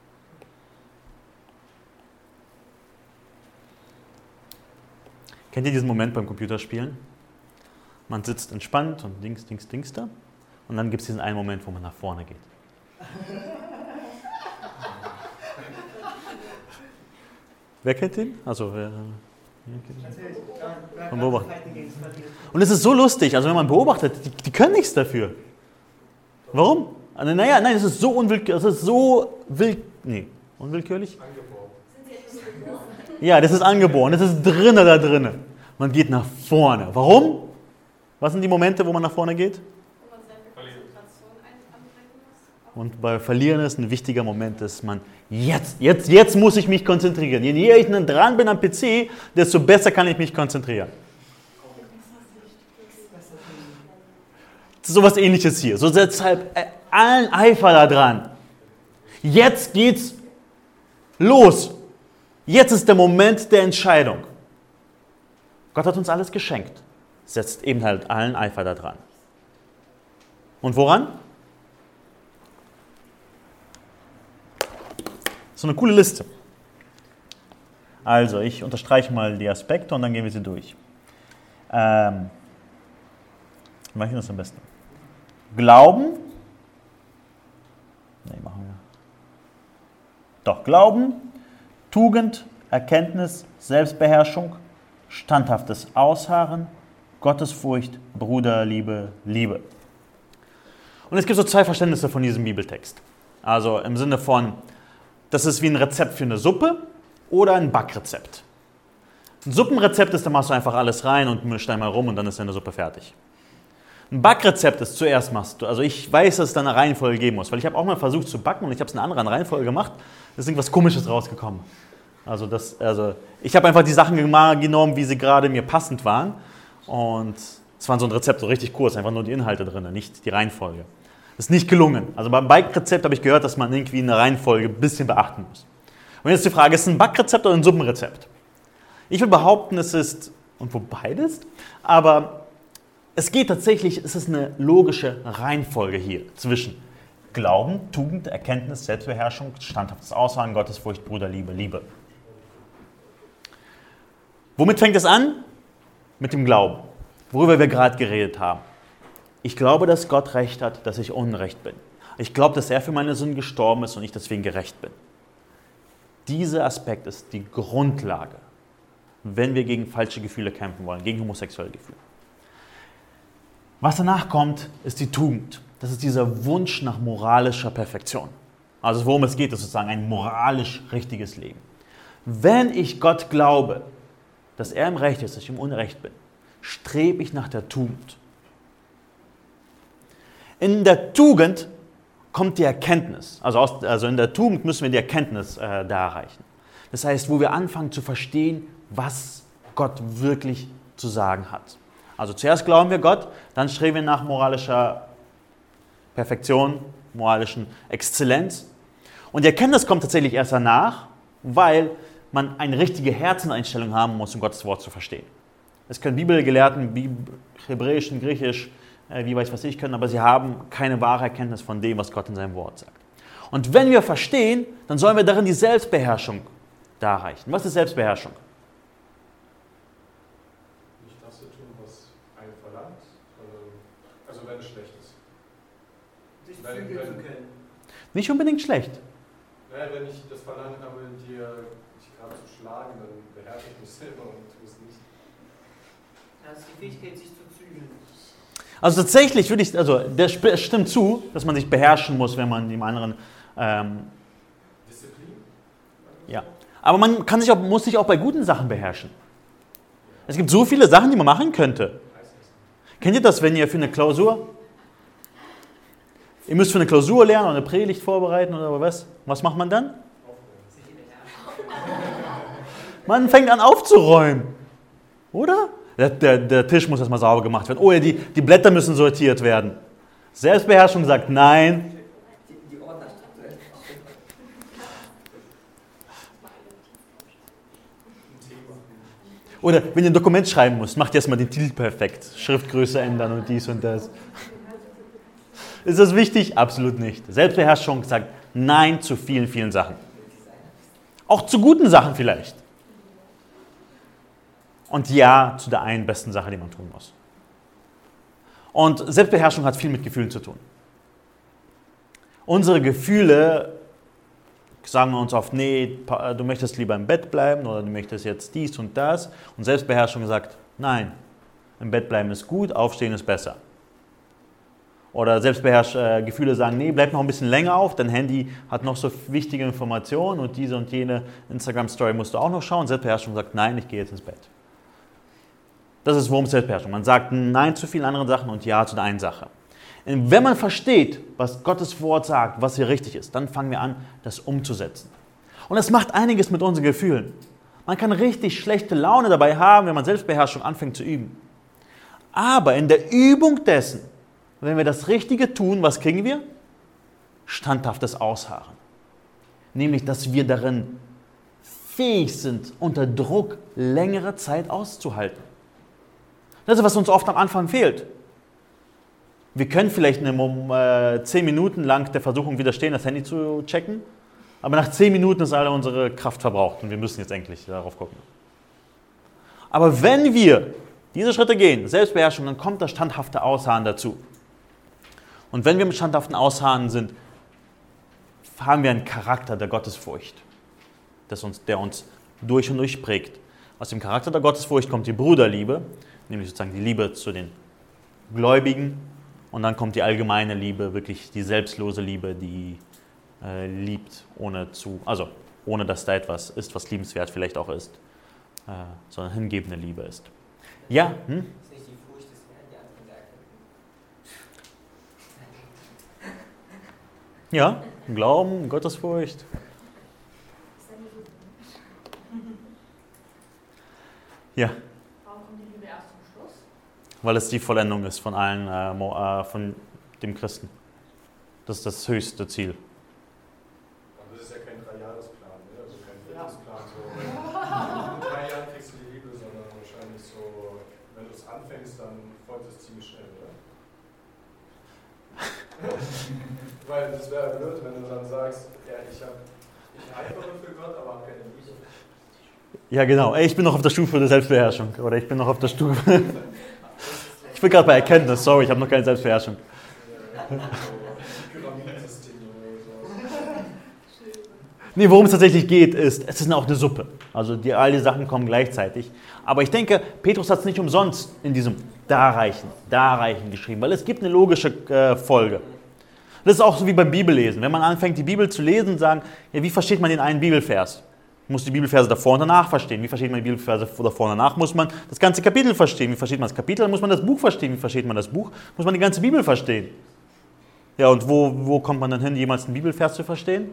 Kennt ihr diesen Moment beim Computerspielen? Man sitzt entspannt und Dings da. Und dann gibt es diesen einen Moment, wo man nach vorne geht. Wer kennt den? Also, man beobachtet. Und es ist so lustig, also wenn man beobachtet, die können nichts dafür. Warum? Also, nein, es ist so unwillkürlich. Unwillkürlich? Angeboren. Ja, das ist angeboren, das ist da drinnen. Man geht nach vorne. Warum? Was sind die Momente, wo man nach vorne geht? Wo man seine Konzentration anbringen muss. Und bei Verlieren ist ein wichtiger Moment, dass man jetzt muss ich mich konzentrieren. Je näher ich dran bin am PC, desto besser kann ich mich konzentrieren. Das ist sowas Ähnliches hier. So deshalb allen Eifer da dran. Jetzt geht's los. Jetzt ist der Moment der Entscheidung. Gott hat uns alles geschenkt. Setzt eben halt allen Eifer da dran. Und woran? So eine coole Liste. Also, ich unterstreiche mal die Aspekte und dann gehen wir sie durch. Wie mache ich das am besten? Glauben. Glauben, Tugend, Erkenntnis, Selbstbeherrschung, standhaftes Ausharren, Gottesfurcht, Bruderliebe, Liebe. Und es gibt so zwei Verständnisse von diesem Bibeltext. Also im Sinne von, das ist wie ein Rezept für eine Suppe oder ein Backrezept. Ein Suppenrezept ist, da machst du einfach alles rein und mischst einmal rum und dann ist deine Suppe fertig. Ein Backrezept ist, zuerst machst du, also ich weiß, dass es da eine Reihenfolge geben muss, weil ich habe auch mal versucht zu backen und ich habe es in einer anderen Reihenfolge gemacht, da ist irgendwas Komisches rausgekommen. Also ich habe einfach die Sachen genommen, wie sie gerade mir passend waren und es war so ein Rezept, so richtig kurz, einfach nur die Inhalte drin, nicht die Reihenfolge. Ist nicht gelungen. Also beim Backrezept habe ich gehört, dass man irgendwie eine Reihenfolge ein bisschen beachten muss. Und jetzt die Frage, ist es ein Backrezept oder ein Suppenrezept? Ich will behaupten, es ist, und wo beides, aber es geht tatsächlich, es ist eine logische Reihenfolge hier zwischen Glauben, Tugend, Erkenntnis, Selbstbeherrschung, standhaftes Ausharren, Gottesfurcht, Bruderliebe, Liebe. Womit fängt es an? Mit dem Glauben, worüber wir gerade geredet haben. Ich glaube, dass Gott recht hat, dass ich unrecht bin. Ich glaube, dass er für meine Sünden gestorben ist und ich deswegen gerecht bin. Dieser Aspekt ist die Grundlage, wenn wir gegen falsche Gefühle kämpfen wollen, gegen homosexuelle Gefühle. Was danach kommt, ist die Tugend. Das ist dieser Wunsch nach moralischer Perfektion. Also worum es geht, ist sozusagen ein moralisch richtiges Leben. Wenn ich Gott glaube, dass er im Recht ist, dass ich im Unrecht bin, strebe ich nach der Tugend. In der Tugend kommt die Erkenntnis. Also in der Tugend müssen wir die Erkenntnis da erreichen. Das heißt, wo wir anfangen zu verstehen, was Gott wirklich zu sagen hat. Also zuerst glauben wir Gott, dann streben wir nach moralischer Perfektion, moralischen Exzellenz. Und die Erkenntnis kommt tatsächlich erst danach, weil man eine richtige Herzenseinstellung haben muss, um Gottes Wort zu verstehen. Es können Bibelgelehrten, Hebräisch und Griechisch, wie weiß was ich können, aber sie haben keine wahre Erkenntnis von dem, was Gott in seinem Wort sagt. Und wenn wir verstehen, dann sollen wir darin die Selbstbeherrschung da erreichen. Was ist Selbstbeherrschung? Nicht das zu tun, was einen verlangt, also wenn es schlecht ist. Sich zügeln zu können. Nicht unbedingt schlecht. Naja, wenn ich das Verlangen habe, dich gerade zu schlagen, dann beherrsche ich mich selber und tue es nicht. Das ist die Fähigkeit, sich zu zügeln. Also tatsächlich würde ich, also der stimmt zu, dass man sich beherrschen muss, wenn man dem anderen... Disziplin? Ja. Aber man muss sich auch bei guten Sachen beherrschen. Es gibt so viele Sachen, die man machen könnte. Kennt ihr das, wenn ihr für eine Klausur... Ihr müsst für eine Klausur lernen oder eine Predigt vorbereiten oder was? Was macht man dann? Man fängt an aufzuräumen. Oder? Der Tisch muss erstmal sauber gemacht werden. Oh ja, die Blätter müssen sortiert werden. Selbstbeherrschung sagt nein. Die Ordnerstruktur. Oder wenn ihr ein Dokument schreiben müsst, macht ihr erstmal den Titel perfekt. Schriftgröße ändern und dies und das. Ist das wichtig? Absolut nicht. Selbstbeherrschung sagt nein zu vielen, vielen Sachen. Auch zu guten Sachen vielleicht. Und ja zu der einen besten Sache, die man tun muss. Und Selbstbeherrschung hat viel mit Gefühlen zu tun. Unsere Gefühle sagen wir uns oft, nee, du möchtest lieber im Bett bleiben oder du möchtest jetzt dies und das. Und Selbstbeherrschung sagt, nein, im Bett bleiben ist gut, aufstehen ist besser. Oder Gefühle sagen, nee, bleib noch ein bisschen länger auf, dein Handy hat noch so wichtige Informationen und diese und jene Instagram-Story musst du auch noch schauen. Selbstbeherrschung sagt, nein, ich gehe jetzt ins Bett. Das ist Wurms Selbstbeherrschung. Man sagt nein zu vielen anderen Sachen und ja zu der einen Sache. Und wenn man versteht, was Gottes Wort sagt, was hier richtig ist, dann fangen wir an, das umzusetzen. Und das macht einiges mit unseren Gefühlen. Man kann richtig schlechte Laune dabei haben, wenn man Selbstbeherrschung anfängt zu üben. Aber in der Übung dessen, wenn wir das Richtige tun, was kriegen wir? Standhaftes Ausharren. Nämlich, dass wir darin fähig sind, unter Druck längere Zeit auszuhalten. Das ist, was uns oft am Anfang fehlt. Wir können vielleicht 10 Minuten lang der Versuchung widerstehen, das Handy zu checken, aber nach 10 Minuten ist alle unsere Kraft verbraucht und wir müssen jetzt endlich darauf gucken. Aber wenn wir diese Schritte gehen, Selbstbeherrschung, dann kommt das standhafte Ausharren dazu. Und wenn wir mit standhaften Ausharren sind, haben wir einen Charakter der Gottesfurcht, der uns durch und durch prägt. Aus dem Charakter der Gottesfurcht kommt die Bruderliebe, nämlich sozusagen die Liebe zu den Gläubigen. Und dann kommt die allgemeine Liebe, wirklich die selbstlose Liebe, die liebt, ohne dass da etwas ist, was liebenswert vielleicht auch ist, sondern hingebende Liebe ist. Ja? Das ist nicht die Furcht des Herrn, die anderen Werke. Ja, Glauben, Gottesfurcht. Ja. Warum kommt die Liebe erst zum Schluss? Weil es die Vollendung ist von allen, von dem Christen. Das ist das höchste Ziel. Aber das ist ja kein 3-Jahresplan, ne? Also kein Lebensplan. So, in 3 Jahren kriegst du die Bibel, sondern wahrscheinlich so, wenn du es anfängst, dann folgt es ziemlich schnell, oder? Weil das wäre blöd, wenn du dann sagst, ja, ich eifere für Gott, aber habe keine Liebe. Ja, genau. Ey, ich bin noch auf der Stufe der Selbstbeherrschung. Oder ich bin noch auf der Stufe... Ich bin gerade bei Erkenntnis, sorry, ich habe noch keine Selbstbeherrschung. Pyramidensystem oder so. Nee, worum es tatsächlich geht, ist, es ist auch eine Suppe. Also all die Sachen kommen gleichzeitig. Aber ich denke, Petrus hat es nicht umsonst in diesem Darreichen geschrieben, weil es gibt eine logische Folge. Das ist auch so wie beim Bibellesen. Wenn man anfängt, die Bibel zu lesen und sagen, ja, wie versteht man den einen Bibelvers? Man muss die Bibelverse davor und danach verstehen. Wie versteht man die Bibelverse davor und danach? Muss man das ganze Kapitel verstehen. Wie versteht man das Kapitel? Dann muss man das Buch verstehen. Wie versteht man das Buch? Muss man die ganze Bibel verstehen. Ja, und wo kommt man dann hin, jemals einen Bibelvers zu verstehen?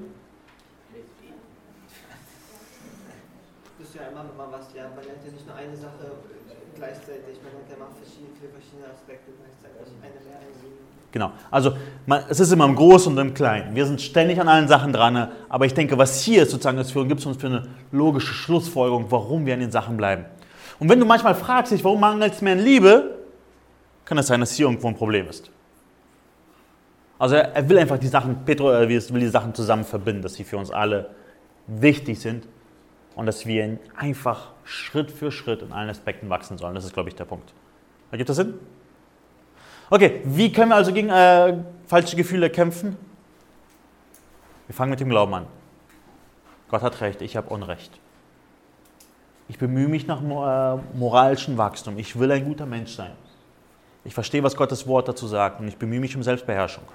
Das ist ja immer, wenn man was lernt. Man lernt ja nicht nur eine Sache gleichzeitig. Man lernt ja immer viele verschiedene Aspekte gleichzeitig. Eine mehr, eine weniger. Genau, also es ist immer im Großen und im Kleinen. Wir sind ständig an allen Sachen dran, aber ich denke, was hier ist sozusagen, gibt es uns für eine logische Schlussfolgerung, warum wir an den Sachen bleiben. Und wenn du manchmal fragst dich, warum mangelt es mir an Liebe, kann es sein, dass hier irgendwo ein Problem ist. Also er will einfach die Sachen, Petrus will die Sachen zusammen verbinden, dass sie für uns alle wichtig sind und dass wir einfach Schritt für Schritt in allen Aspekten wachsen sollen. Das ist, glaube ich, der Punkt. Ergibt das Sinn? Okay, wie können wir also gegen falsche Gefühle kämpfen? Wir fangen mit dem Glauben an. Gott hat Recht, ich habe Unrecht. Ich bemühe mich nach moralischem Wachstum. Ich will ein guter Mensch sein. Ich verstehe, was Gottes Wort dazu sagt und ich bemühe mich um Selbstbeherrschung.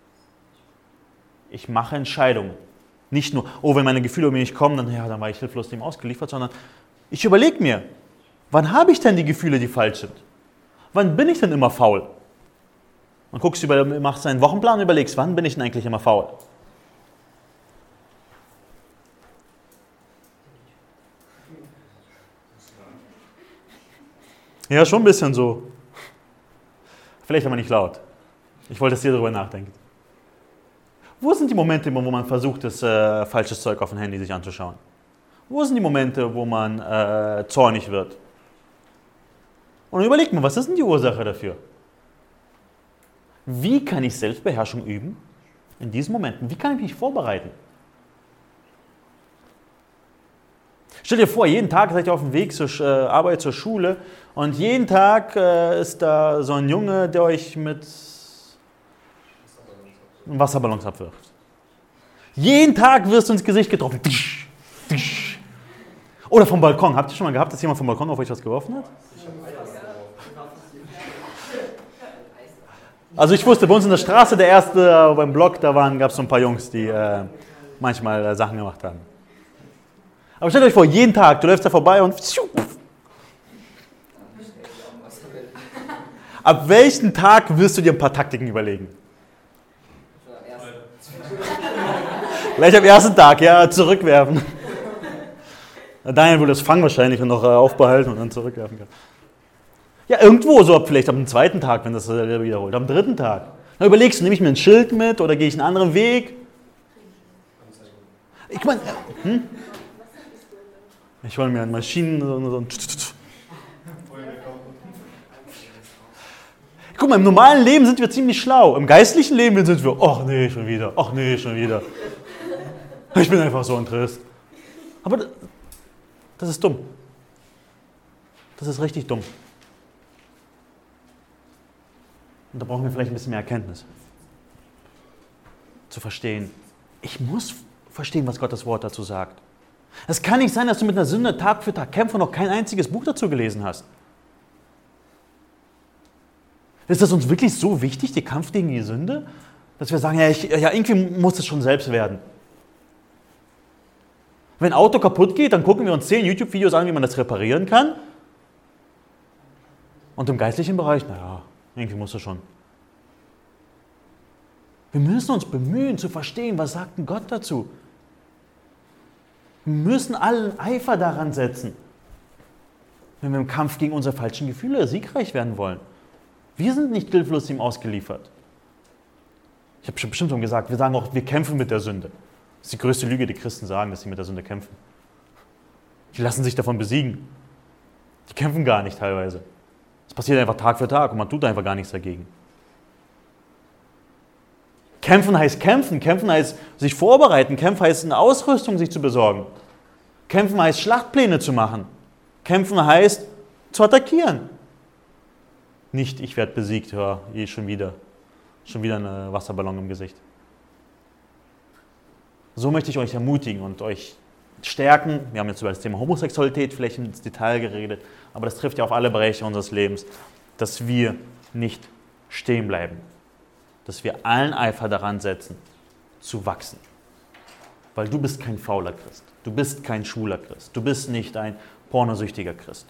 Ich mache Entscheidungen. Nicht nur, oh, wenn meine Gefühle um mich nicht kommen, dann war ich hilflos dem ausgeliefert, sondern ich überlege mir, wann habe ich denn die Gefühle, die falsch sind? Wann bin ich denn immer faul? Und machst einen Wochenplan und überlegst, wann bin ich denn eigentlich immer faul? Ja, schon ein bisschen so. Vielleicht aber nicht laut. Ich wollte, dass ihr darüber nachdenkt. Wo sind die Momente, wo man versucht, das falsches Zeug auf dem Handy sich anzuschauen? Wo sind die Momente, wo man zornig wird? Und dann überlegt man, was ist denn die Ursache dafür? Wie kann ich Selbstbeherrschung üben in diesen Momenten? Wie kann ich mich vorbereiten? Stell dir vor, jeden Tag seid ihr auf dem Weg zur Arbeit, zur Schule und jeden Tag ist da so ein Junge, der euch mit Wasserballons abwirft. Jeden Tag wirst du ins Gesicht getroffen. Oder vom Balkon. Habt ihr schon mal gehabt, dass jemand vom Balkon auf euch was geworfen hat? Also ich wusste, bei uns in der Straße, der erste beim Block, da gab es so ein paar Jungs, die manchmal Sachen gemacht haben. Aber stellt euch vor, jeden Tag, du läufst da vorbei und... Ab welchem Tag wirst du dir ein paar Taktiken überlegen? Gleich am ersten Tag, ja, zurückwerfen. Daniel würde das fangen wahrscheinlich und noch aufbehalten und dann zurückwerfen kann. Ja, irgendwo, so vielleicht am zweiten Tag, wenn das wiederholt, am dritten Tag. Dann überlegst du, nehme ich mir ein Schild mit oder gehe ich einen anderen Weg? Ich meine, ich hole mir an Maschinen so ein... Guck mal, im normalen Leben sind wir ziemlich schlau. Im geistlichen Leben sind wir, ach nee, schon wieder, ach nee, schon wieder. Ich bin einfach so ein Trist. Aber das ist dumm. Das ist richtig dumm. Und da brauchen wir vielleicht ein bisschen mehr Erkenntnis. Zu verstehen, ich muss verstehen, was Gottes Wort dazu sagt. Es kann nicht sein, dass du mit einer Sünde Tag für Tag kämpfst und noch kein einziges Buch dazu gelesen hast. Ist das uns wirklich so wichtig, der Kampf gegen die Sünde, dass wir sagen, ja, irgendwie muss es schon selbst werden. Wenn ein Auto kaputt geht, dann gucken wir uns 10 YouTube-Videos an, wie man das reparieren kann. Und im geistlichen Bereich, naja, irgendwie muss es schon. Wir müssen uns bemühen zu verstehen, was sagt denn Gott dazu. Wir müssen allen Eifer daran setzen, wenn wir im Kampf gegen unsere falschen Gefühle siegreich werden wollen. Wir sind nicht hilflos ihm ausgeliefert. Ich habe bestimmt schon gesagt, wir sagen auch, wir kämpfen mit der Sünde. Das ist die größte Lüge, die Christen sagen, dass sie mit der Sünde kämpfen. Die lassen sich davon besiegen. Die kämpfen gar nicht teilweise. Es passiert einfach Tag für Tag und man tut einfach gar nichts dagegen. Kämpfen heißt kämpfen. Kämpfen heißt sich vorbereiten. Kämpfen heißt eine Ausrüstung sich zu besorgen. Kämpfen heißt Schlachtpläne zu machen. Kämpfen heißt zu attackieren. Nicht, ich werde besiegt, hör, schon wieder eine Wasserballon im Gesicht. So möchte ich euch ermutigen und euch stärken. Wir haben jetzt über das Thema Homosexualität vielleicht ins Detail geredet, aber das trifft ja auf alle Bereiche unseres Lebens, dass wir nicht stehen bleiben, dass wir allen Eifer daran setzen, zu wachsen. Weil du bist kein fauler Christ, du bist kein schwuler Christ, du bist nicht ein pornosüchtiger Christ.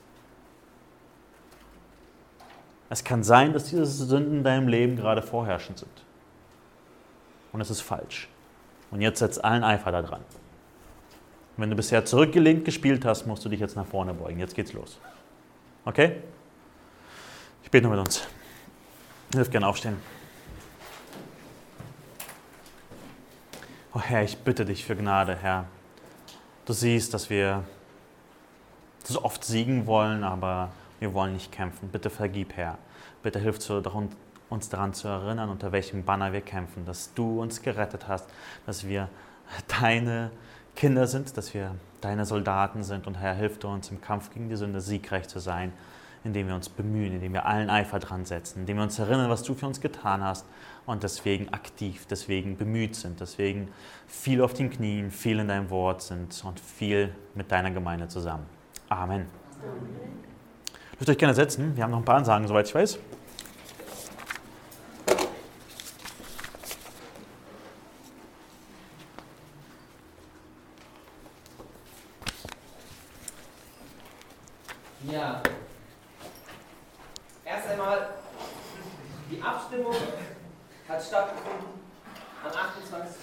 Es kann sein, dass diese Sünden in deinem Leben gerade vorherrschend sind. Und es ist falsch. Und jetzt setz allen Eifer da dran. Wenn du bisher zurückgelehnt gespielt hast, musst du dich jetzt nach vorne beugen. Jetzt geht's los. Okay? Ich bete noch mit uns. Ihr dürft gerne aufstehen. Oh Herr, ich bitte dich für Gnade, Herr. Du siehst, dass wir so oft siegen wollen, aber wir wollen nicht kämpfen. Bitte vergib, Herr. Bitte hilf uns daran zu erinnern, unter welchem Banner wir kämpfen, dass du uns gerettet hast, dass wir deine Kinder sind, dass wir deine Soldaten sind. Und Herr, hilf du uns im Kampf gegen die Sünde siegreich zu sein, indem wir uns bemühen, indem wir allen Eifer dran setzen, indem wir uns erinnern, was du für uns getan hast und deswegen aktiv, deswegen bemüht sind, deswegen viel auf den Knien, viel in deinem Wort sind und viel mit deiner Gemeinde zusammen. Amen. Ihr dürft euch gerne setzen. Wir haben noch ein paar Ansagen, soweit ich weiß. Ja. Erst einmal, die Abstimmung hat stattgefunden am 28.